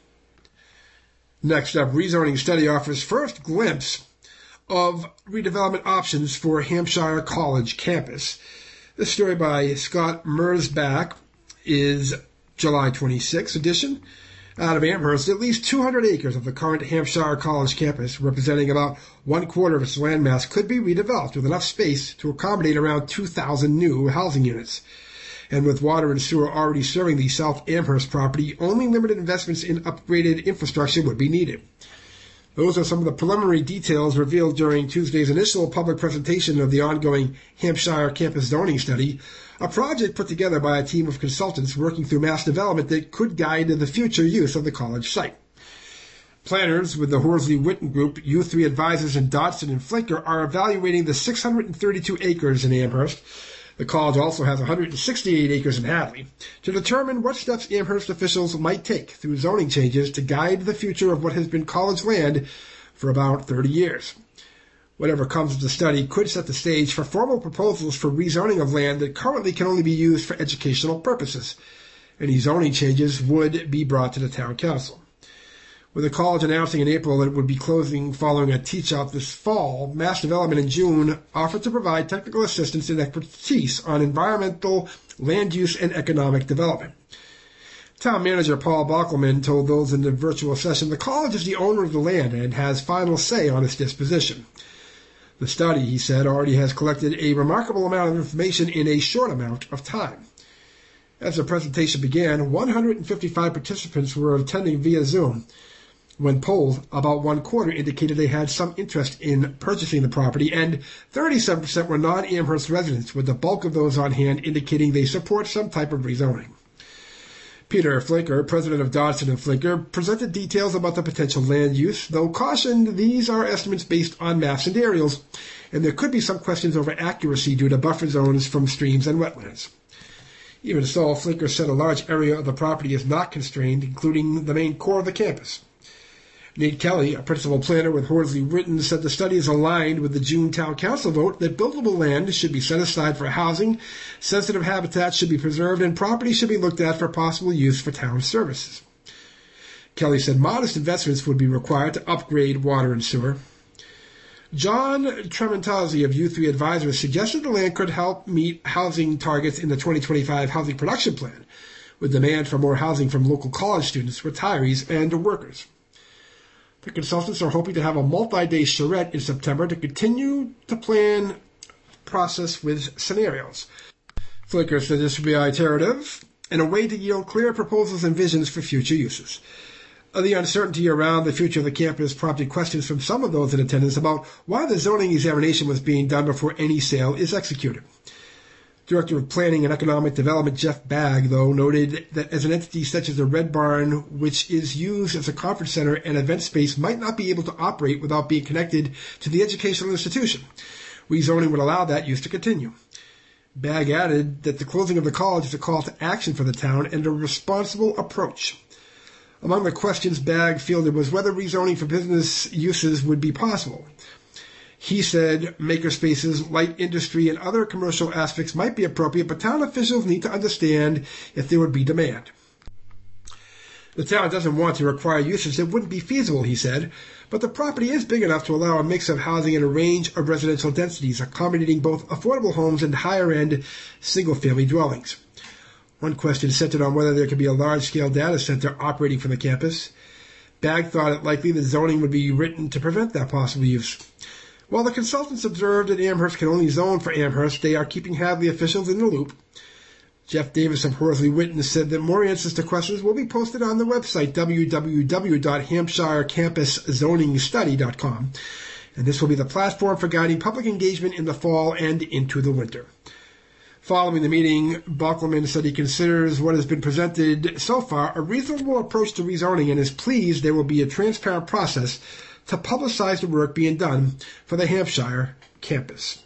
Next up, rezoning study offers first glimpse of redevelopment options for Hampshire College campus. This story by Scott Merzbach is July twenty-sixth edition. Out of Amherst, at least two hundred acres of the current Hampshire College campus, representing about one quarter of its landmass, could be redeveloped with enough space to accommodate around two thousand new housing units. And with water and sewer already serving the South Amherst property, only limited investments in upgraded infrastructure would be needed. Those are some of the preliminary details revealed during Tuesday's initial public presentation of the ongoing Hampshire campus zoning study, a project put together by a team of consultants working through mass development that could guide the future use of the college site. Planners with the Horsley Witten Group, U three Advisors, and Dodson and Flinker are evaluating the six hundred thirty-two acres in Amherst. The college also has one hundred sixty-eight acres in Hadley, to determine what steps Amherst officials might take through zoning changes to guide the future of what has been college land for about thirty years. Whatever comes of the study could set the stage for formal proposals for rezoning of land that currently can only be used for educational purposes. Any zoning changes would be brought to the town council. With the college announcing in April that it would be closing following a teach-out this fall, Mass Development in June offered to provide technical assistance and expertise on environmental, land use, and economic development. Town manager Paul Bockelman told those in the virtual session the college is the owner of the land and has final say on its disposition. The study, he said, already has collected a remarkable amount of information in a short amount of time. As the presentation began, one hundred fifty-five participants were attending via Zoom. When polled, about one quarter indicated they had some interest in purchasing the property, and thirty-seven percent were non-Amherst residents, with the bulk of those on hand indicating they support some type of rezoning. Peter Flinker, president of Dodson and Flinker, presented details about the potential land use, though cautioned these are estimates based on maps and aerials, and there could be some questions over accuracy due to buffer zones from streams and wetlands. Even so, Flinker said a large area of the property is not constrained, including the main core of the campus. Nate Kelly, a principal planner with Horsley Witten, said the study is aligned with the June Town Council vote that buildable land should be set aside for housing, sensitive habitats should be preserved, and property should be looked at for possible use for town services. Kelly said modest investments would be required to upgrade water and sewer. John Trementazzi of U three Advisors suggested the land could help meet housing targets in the twenty twenty-five Housing Production Plan, with demand for more housing from local college students, retirees, and workers. The consultants are hoping to have a multi-day charrette in September to continue to plan process with scenarios. Flinker said this would be iterative and a way to yield clear proposals and visions for future uses. The uncertainty around the future of the campus prompted questions from some of those in attendance about why the zoning examination was being done before any sale is executed. Director of Planning and Economic Development Jeff Bagg, though, noted that as an entity such as the Red Barn, which is used as a conference center and event space, might not be able to operate without being connected to the educational institution. Rezoning would allow that use to continue. Bagg added that the closing of the college is a call to action for the town and a responsible approach. Among the questions Bagg fielded was whether rezoning for business uses would be possible. He said makerspaces, light industry, and other commercial aspects might be appropriate, but town officials need to understand if there would be demand. The town doesn't want to require uses that wouldn't be feasible, he said, but the property is big enough to allow a mix of housing and a range of residential densities, accommodating both affordable homes and higher-end single-family dwellings. One question centered on whether there could be a large-scale data center operating from the campus. Bagg thought it likely that zoning would be written to prevent that possible use. While the consultants observed that Amherst can only zone for Amherst, they are keeping Hadley officials in the loop. Jeff Davis of Horsley Witten said that more answers to questions will be posted on the website w w w dot hampshire campus zoning study dot com, and this will be the platform for guiding public engagement in the fall and into the winter. Following the meeting, Bockelman said he considers what has been presented so far a reasonable approach to rezoning and is pleased there will be a transparent process to publicize the work being done for the Hampshire campus.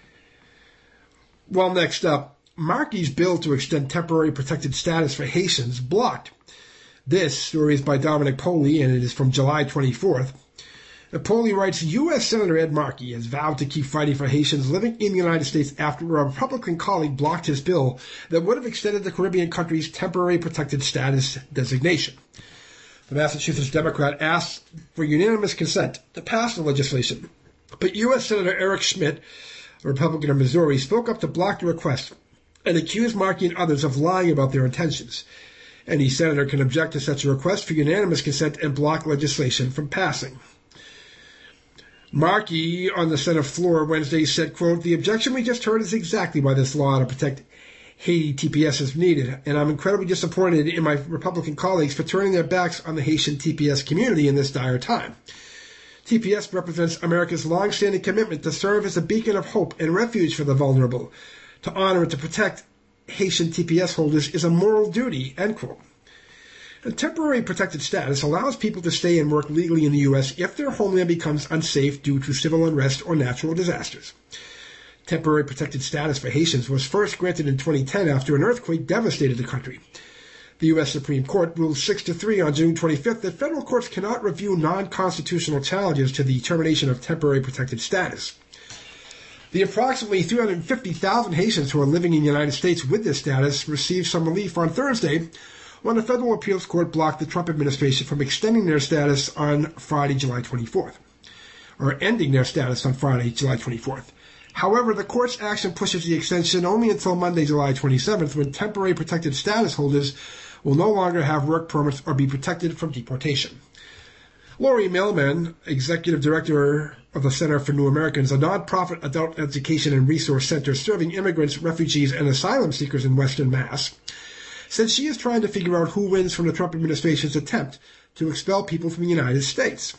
Well, next up, Markey's bill to extend temporary protected status for Haitians blocked. This story is by Dominic Poley, and it is from July twenty-fourth. Poley writes, U S Senator Ed Markey has vowed to keep fighting for Haitians living in the United States after a Republican colleague blocked his bill that would have extended the Caribbean country's temporary protected status designation. The Massachusetts Democrat asked for unanimous consent to pass the legislation, but U S Senator Eric Schmidt, a Republican of Missouri, spoke up to block the request and accused Markey and others of lying about their intentions. Any senator can object to such a request for unanimous consent and block legislation from passing. Markey, on the Senate floor Wednesday, said, quote, the objection we just heard is exactly why this law to protect Haiti T P S is needed, and I'm incredibly disappointed in my Republican colleagues for turning their backs on the Haitian T P S community in this dire time. T P S represents America's long-standing commitment to serve as a beacon of hope and refuge for the vulnerable. To honor and to protect Haitian T P S holders is a moral duty, end quote. And temporary protected status allows people to stay and work legally in the U S if their homeland becomes unsafe due to civil unrest or natural disasters. Temporary protected status for Haitians was first granted in twenty ten after an earthquake devastated the country. The U S Supreme Court ruled six to three on June twenty-fifth that federal courts cannot review non-constitutional challenges to the termination of temporary protected status. The approximately three hundred fifty thousand Haitians who are living in the United States with this status received some relief on Thursday, when a federal appeals court blocked the Trump administration from extending their status on Friday, July twenty-fourth, or ending their status on Friday, July twenty-fourth. However, the court's action pushes the extension only until Monday, July twenty-seventh, when temporary protected status holders will no longer have work permits or be protected from deportation. Lori Millman, executive director of the Center for New Americans, a nonprofit adult education and resource center serving immigrants, refugees, and asylum seekers in Western Mass, said she is trying to figure out who wins from the Trump administration's attempt to expel people from the United States.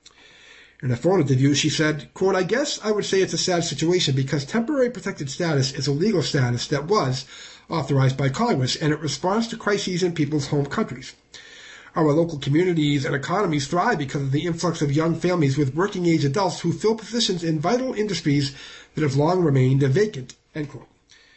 In a phone interview, she said, quote, "I guess I would say it's a sad situation because temporary protected status is a legal status that was authorized by Congress, and it responds to crises in people's home countries. Our local communities and economies thrive because of the influx of young families with working-age adults who fill positions in vital industries that have long remained vacant," end quote.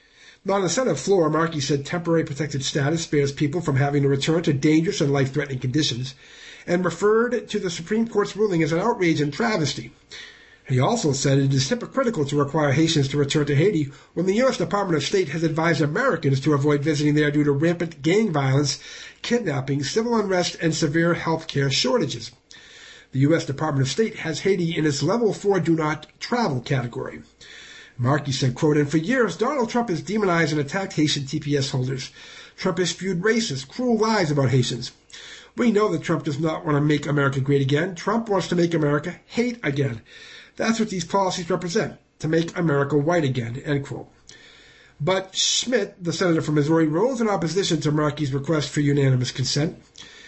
On the Senate floor, Markey said temporary protected status spares people from having to return to dangerous and life-threatening conditions, and referred to the Supreme Court's ruling as an outrage and travesty. He also said it is hypocritical to require Haitians to return to Haiti when the U S Department of State has advised Americans to avoid visiting there due to rampant gang violence, kidnapping, civil unrest, and severe health care shortages. The U S Department of State has Haiti in its level four do not travel category. Markey said, quote, "And for years, Donald Trump has demonized and attacked Haitian T P S holders. Trump has spewed racist, cruel lies about Haitians. We know that Trump does not want to make America great again. Trump wants to make America hate again. That's what these policies represent, to make America white again," end quote. But Schmidt, the senator from Missouri, rose in opposition to Markey's request for unanimous consent.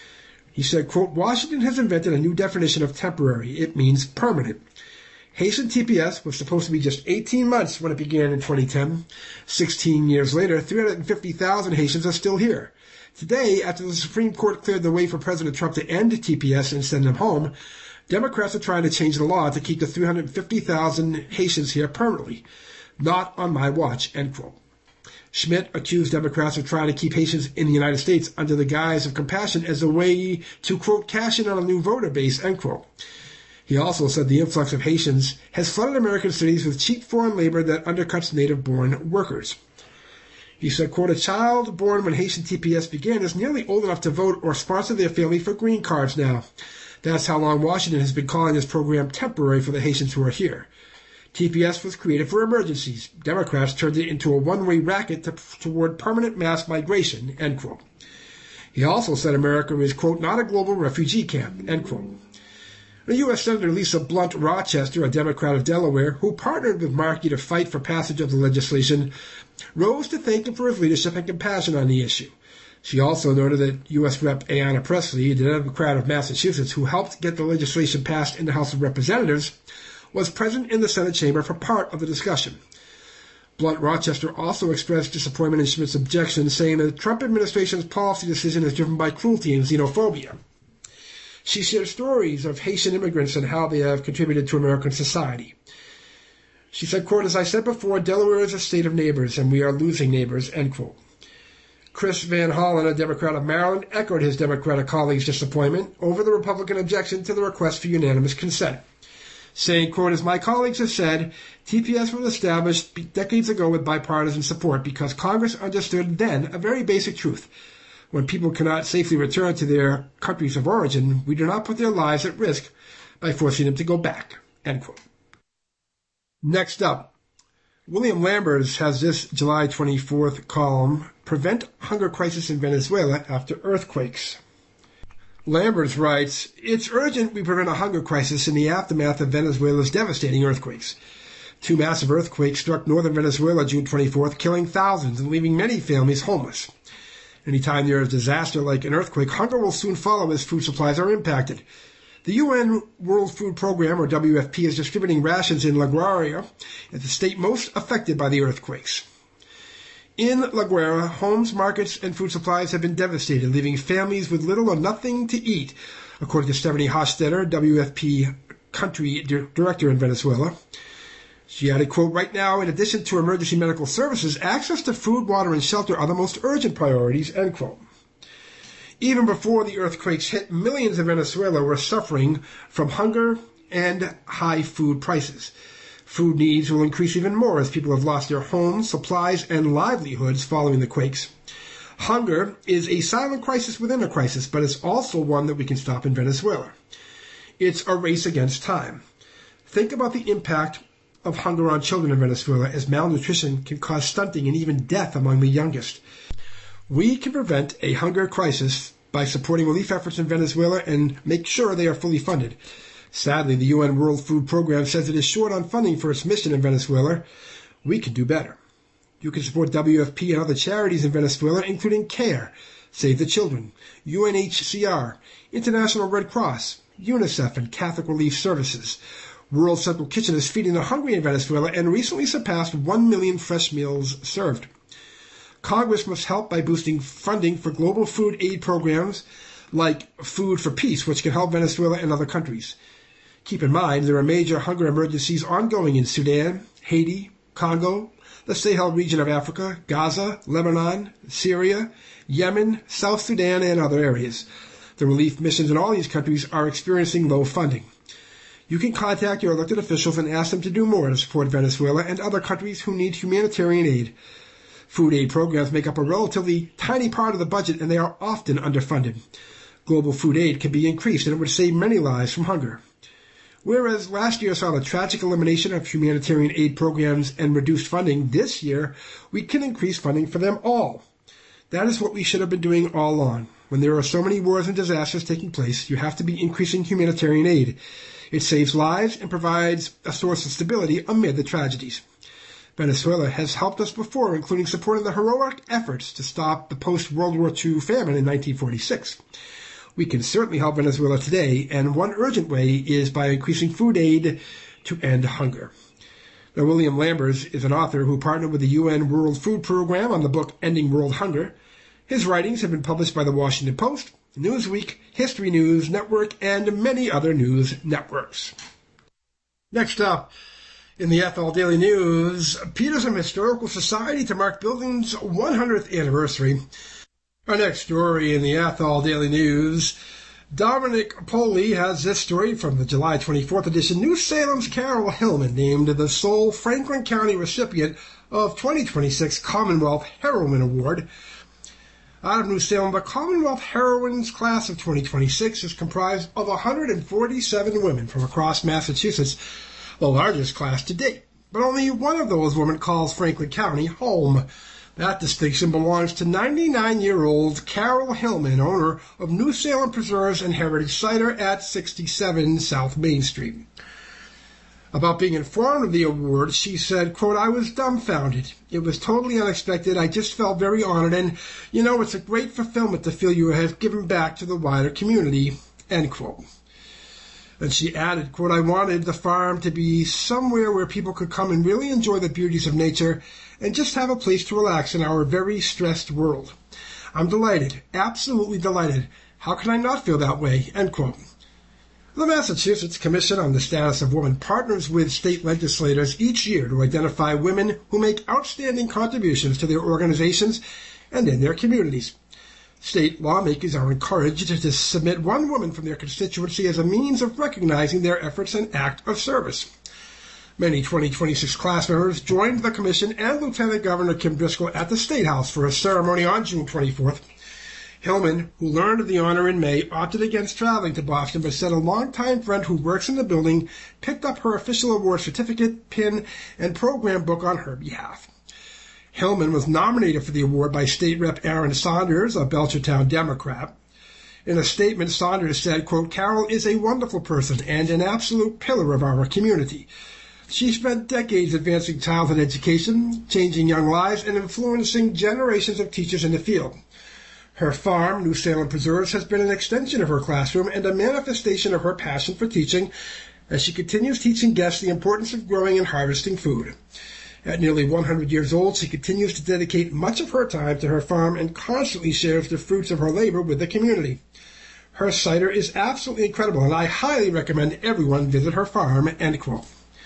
He said, quote, "Washington has invented a new definition of temporary. It means permanent. Haitian T P S was supposed to be just eighteen months when it began in twenty ten. sixteen years later, three hundred fifty thousand Haitians are still here. Today, after the Supreme Court cleared the way for President Trump to end T P S and send them home, Democrats are trying to change the law to keep the three hundred fifty thousand Haitians here permanently. Not on my watch," end quote. Schmidt accused Democrats of trying to keep Haitians in the United States under the guise of compassion as a way to, quote, "cash in on a new voter base," end quote. He also said the influx of Haitians has flooded American cities with cheap foreign labor that undercuts native-born workers. He said, quote, "A child born when Haitian T P S began is nearly old enough to vote or sponsor their family for green cards now. That's how long Washington has been calling this program temporary for the Haitians who are here. T P S was created for emergencies. Democrats turned it into a one-way racket to, toward permanent mass migration," end quote. He also said America is, quote, "not a global refugee camp," end quote. The U S Senator Lisa Blunt Rochester, a Democrat of Delaware, who partnered with Markey to fight for passage of the legislation, rose to thank him for his leadership and compassion on the issue. She also noted that U S Rep Ayanna Pressley, the Democrat of Massachusetts, who helped get the legislation passed in the House of Representatives, was present in the Senate chamber for part of the discussion. Blunt Rochester also expressed disappointment in Schmidt's objections, saying that the Trump administration's policy decision is driven by cruelty and xenophobia. She shared stories of Haitian immigrants and how they have contributed to American society. She said, quote, "As I said before, Delaware is a state of neighbors, and we are losing neighbors," end quote. Chris Van Hollen, a Democrat of Maryland, echoed his Democratic colleagues' disappointment over the Republican objection to the request for unanimous consent, saying, quote, "As my colleagues have said, T P S was established decades ago with bipartisan support because Congress understood then a very basic truth. When people cannot safely return to their countries of origin, we do not put their lives at risk by forcing them to go back," end quote. Next up, William Lamberts has this July twenty-fourth column, "Prevent Hunger Crisis in Venezuela After Earthquakes." Lamberts writes, "It's urgent we prevent a hunger crisis in the aftermath of Venezuela's devastating earthquakes. Two massive earthquakes struck northern Venezuela June twenty-fourth, killing thousands and leaving many families homeless. Anytime there is disaster like an earthquake, hunger will soon follow as food supplies are impacted. The U N World Food Program, or W F P, is distributing rations in La Guaira, the state most affected by the earthquakes. In La Guaira, homes, markets, and food supplies have been devastated, leaving families with little or nothing to eat, according to Stephanie Hostetter, W F P country director in Venezuela. She added, quote, "Right now, in addition to emergency medical services, access to food, water, and shelter are the most urgent priorities," end quote. Even before the earthquakes hit, millions in Venezuela were suffering from hunger and high food prices. Food needs will increase even more as people have lost their homes, supplies, and livelihoods following the quakes. Hunger is a silent crisis within a crisis, but it's also one that we can stop in Venezuela. It's a race against time. Think about the impact of hunger on children in Venezuela, as malnutrition can cause stunting and even death among the youngest. We can prevent a hunger crisis by supporting relief efforts in Venezuela and make sure they are fully funded. Sadly, the U N World Food Program says it is short on funding for its mission in Venezuela. We can do better. You can support W F P and other charities in Venezuela, including CARE, Save the Children, U N H C R, International Red Cross, UNICEF, and Catholic Relief Services. World Central Kitchen is feeding the hungry in Venezuela and recently surpassed one million fresh meals served. Congress must help by boosting funding for global food aid programs like Food for Peace, which can help Venezuela and other countries. Keep in mind, there are major hunger emergencies ongoing in Sudan, Haiti, Congo, the Sahel region of Africa, Gaza, Lebanon, Syria, Yemen, South Sudan, and other areas. The relief missions in all these countries are experiencing low funding. You can contact your elected officials and ask them to do more to support Venezuela and other countries who need humanitarian aid. Food aid programs make up a relatively tiny part of the budget, and they are often underfunded. Global food aid can be increased, and it would save many lives from hunger. Whereas last year saw the tragic elimination of humanitarian aid programs and reduced funding, this year we can increase funding for them all. That is what we should have been doing all along. When there are so many wars and disasters taking place, you have to be increasing humanitarian aid. It saves lives and provides a source of stability amid the tragedies. Venezuela has helped us before, including supporting the heroic efforts to stop the post-World War Two famine in nineteen forty-six. We can certainly help Venezuela today, and one urgent way is by increasing food aid to end hunger. Now, William Lambers is an author who partnered with the U N World Food Program on the book Ending World Hunger. His writings have been published by the Washington Post, Newsweek, History News Network, and many other news networks. Next up, in the Ethel Daily News, Petersham Historical Society to mark building's one hundredth anniversary. Our next story in the Ethel Daily News, Dominic Poley has this story from the July twenty-fourth edition. New Salem's Carol Hillman named the sole Franklin County recipient of twenty twenty-six Commonwealth Heroine Award. Out of New Salem, the Commonwealth Heroines class of twenty twenty-six is comprised of one hundred forty-seven women from across Massachusetts, the largest class to date. But only one of those women calls Franklin County home. That distinction belongs to ninety-nine-year-old Carol Hillman, owner of New Salem Preserves and Heritage Cider at sixty-seven South Main Street. About being informed of the award, she said, quote, "I was dumbfounded. It was totally unexpected. I just felt very honored, and, you know, it's a great fulfillment to feel you have given back to the wider community," end quote. And she added, quote, "I wanted the farm to be somewhere where people could come and really enjoy the beauties of nature and just have a place to relax in our very stressed world. I'm delighted, absolutely delighted. How can I not feel that way?" End quote. The Massachusetts Commission on the Status of Women partners with state legislators each year to identify women who make outstanding contributions to their organizations and in their communities. State lawmakers are encouraged to submit one woman from their constituency as a means of recognizing their efforts and act of service. Many twenty twenty-six class members joined the commission and Lieutenant Governor Kim Driscoll at the State House for a ceremony on June twenty-fourth. Hillman, who learned of the honor in May, opted against traveling to Boston, but said a longtime friend who works in the building picked up her official award certificate, pin, and program book on her behalf. Hillman was nominated for the award by State Rep Aaron Saunders, a Belchertown Democrat. In a statement, Saunders said, quote, "Carol is a wonderful person and an absolute pillar of our community. She spent decades advancing childhood education, changing young lives, and influencing generations of teachers in the field. Her farm, New Salem Preserves, has been an extension of her classroom and a manifestation of her passion for teaching as she continues teaching guests the importance of growing and harvesting food. At nearly one hundred years old, she continues to dedicate much of her time to her farm and constantly shares the fruits of her labor with the community. Her cider is absolutely incredible, and I highly recommend everyone visit her farm," end quote.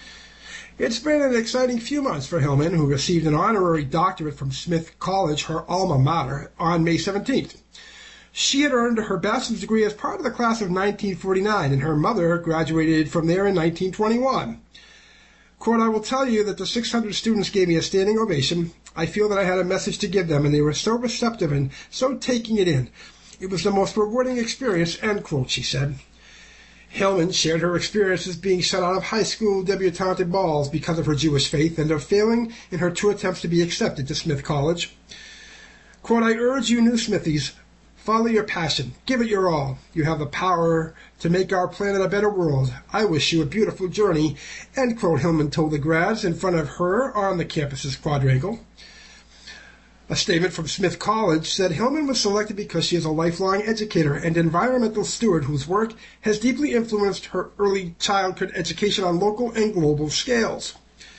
It's been an exciting few months for Hillman, who received an honorary doctorate from Smith College, her alma mater, on May seventeenth. She had earned her bachelor's degree as part of the class of nineteen forty-nine, and her mother graduated from there in nineteen twenty-one. Quote, "I will tell you that the six hundred students gave me a standing ovation. I feel that I had a message to give them, and they were so receptive and so taking it in. It was the most rewarding experience, end quote, she said. Hillman shared her experiences being shut out of high school debutante balls because of her Jewish faith and of failing in her two attempts to be accepted to Smith College. Quote, I urge you new Smithies, follow your passion. Give it your all. You have the power to make our planet a better world. I wish you a beautiful journey, end quote, Hillman told the grads in front of her on the campus's quadrangle. A statement from Smith College said Hillman was selected because she is a lifelong educator and environmental steward whose work has deeply influenced her early childhood education on local and global scales.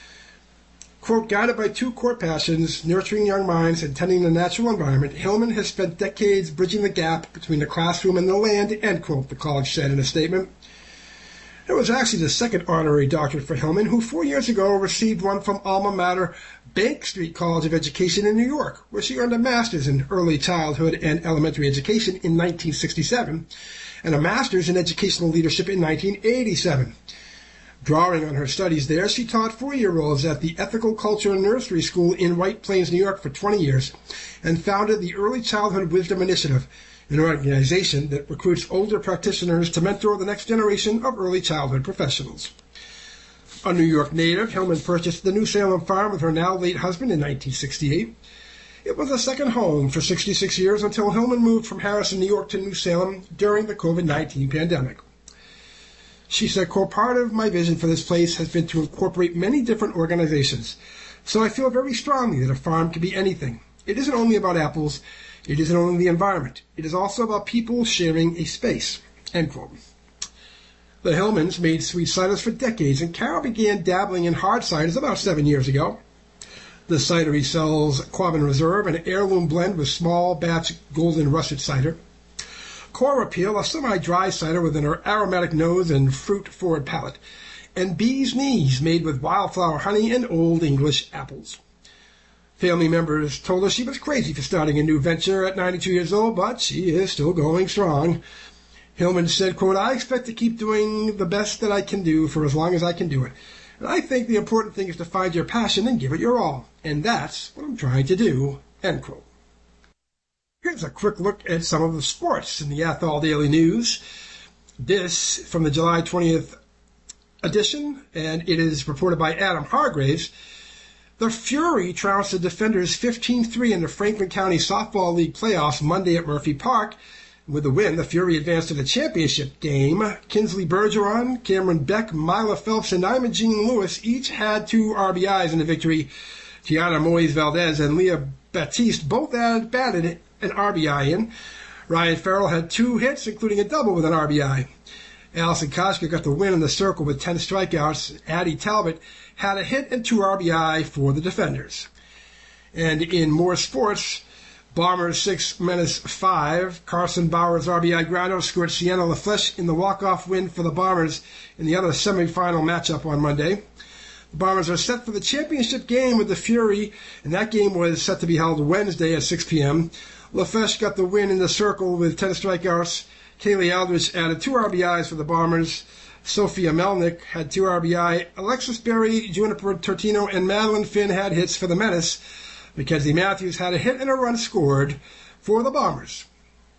Quote, guided by two core passions, nurturing young minds and tending the natural environment, Hillman has spent decades bridging the gap between the classroom and the land, end quote, the college said in a statement. It was actually the second honorary doctorate for Hillman, who four years ago received one from alma mater Bank Street College of Education in New York, where she earned a master's in early childhood and elementary education in nineteen sixty-seven and a master's in educational leadership in nineteen eighty-seven. Drawing on her studies there, she taught four-year-olds at the Ethical Culture Nursery School in White Plains, New York for twenty years and founded the Early Childhood Wisdom Initiative, an organization that recruits older practitioners to mentor the next generation of early childhood professionals. A New York native, Hillman purchased the New Salem farm with her now-late husband in nineteen sixty-eight. It was a second home for sixty-six years until Hillman moved from Harrison, New York to New Salem during the COVID nineteen pandemic. She said, quote, part of my vision for this place has been to incorporate many different organizations, so I feel very strongly that a farm can be anything. It isn't only about apples. It isn't only the environment. It is also about people sharing a space, end quote. The Hillmans made sweet ciders for decades, and Carol began dabbling in hard ciders about seven years ago. The cidery sells Quabbin Reserve, an heirloom blend with small batch golden russet cider. Core Appeal, a semi-dry cider with an aromatic nose and fruit-forward palate. And Bee's Knees, made with wildflower honey and Old English apples. Family members told her she was crazy for starting a new venture at ninety-two years old, but she is still going strong. Hillman said, quote, I expect to keep doing the best that I can do for as long as I can do it. And I think the important thing is to find your passion and give it your all. And that's what I'm trying to do, end quote. Here's a quick look at some of the sports in the Athol Daily News. This from the July twentieth edition, and it is reported by Adam Hargraves. The Fury trounced the Defenders fifteen three in the Franklin County Softball League playoffs Monday at Murphy Park. With the win, the Fury advanced to the championship game. Kinsley Bergeron, Cameron Beck, Mila Phelps, and Imogene Lewis each had two R B Is in the victory. Tiana Moise Valdez and Leah Baptiste both added, batted an R B I in. Ryan Farrell had two hits, including a double with an R B I. Allison Koshka got the win in the circle with ten strikeouts. Addie Talbot had a hit and two R B I for the Defenders. And in more sports, Bombers six, Menace five. Carson Bauer's R B I grounder scored Sienna LaFlèche in the walk-off win for the Bombers in the other semifinal matchup on Monday. The Bombers are set for the championship game with the Fury, and that game was set to be held Wednesday at six p.m. LaFlèche got the win in the circle with ten strikeouts. Kaylee Aldrich added two R B Is for the Bombers. Sophia Melnick had two R B I. Alexis Berry, Juniper Tortino, and Madeline Finn had hits for the Menace. Mackenzie Matthews had a hit and a run scored for the Bombers.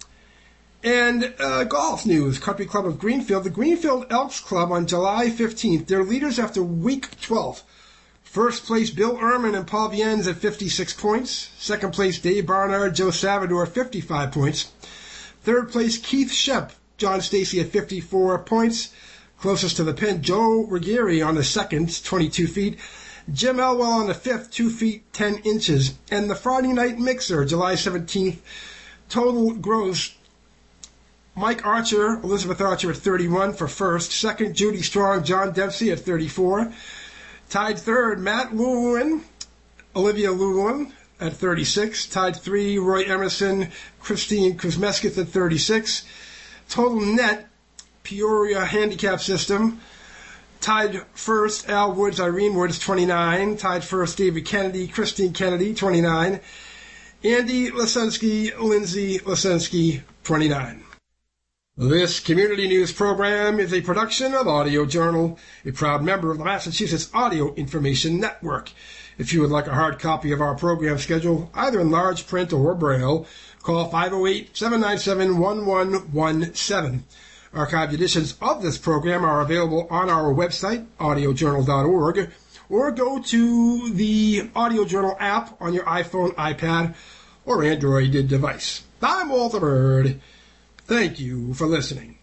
And uh, golf news, Country Club of Greenfield. The Greenfield Elks Club on July fifteenth. They're leaders after week twelve. First place, Bill Ehrman and Paul Viennes at fifty-six points. Second place, Dave Barnard, Joe Savador, fifty-five points. Third place, Keith Shep, John Stacy at fifty-four points. Closest to the pin, Joe Ruggieri on the second, twenty-two feet. Jim Elwell on the fifth, two feet, ten inches. And the Friday Night Mixer, July seventeenth, total gross, Mike Archer, Elizabeth Archer at thirty-one for first. Second, Judy Strong, John Dempsey at thirty-four. Tied third, Matt Llewellyn, Olivia Llewellyn at thirty-six. Tied three, Roy Emerson, Christine Kuzmeskis at thirty-six. Total net, Peoria Handicap System. Tied first, Al Woods, Irene Woods, twenty-nine. Tied first, David Kennedy, Christine Kennedy, twenty-nine. Andy Lesensky, Lindsay Lesensky, twenty-nine. This community news program is a production of Audio Journal, a proud member of the Massachusetts Audio Information Network. If you would like a hard copy of our program schedule, either in large print or Braille, call five oh eight, seven nine seven, one one one seven. Archived editions of this program are available on our website, audio journal dot org, or go to the Audio Journal app on your iPhone, iPad, or Android device. I'm Walter Bird. Thank you for listening.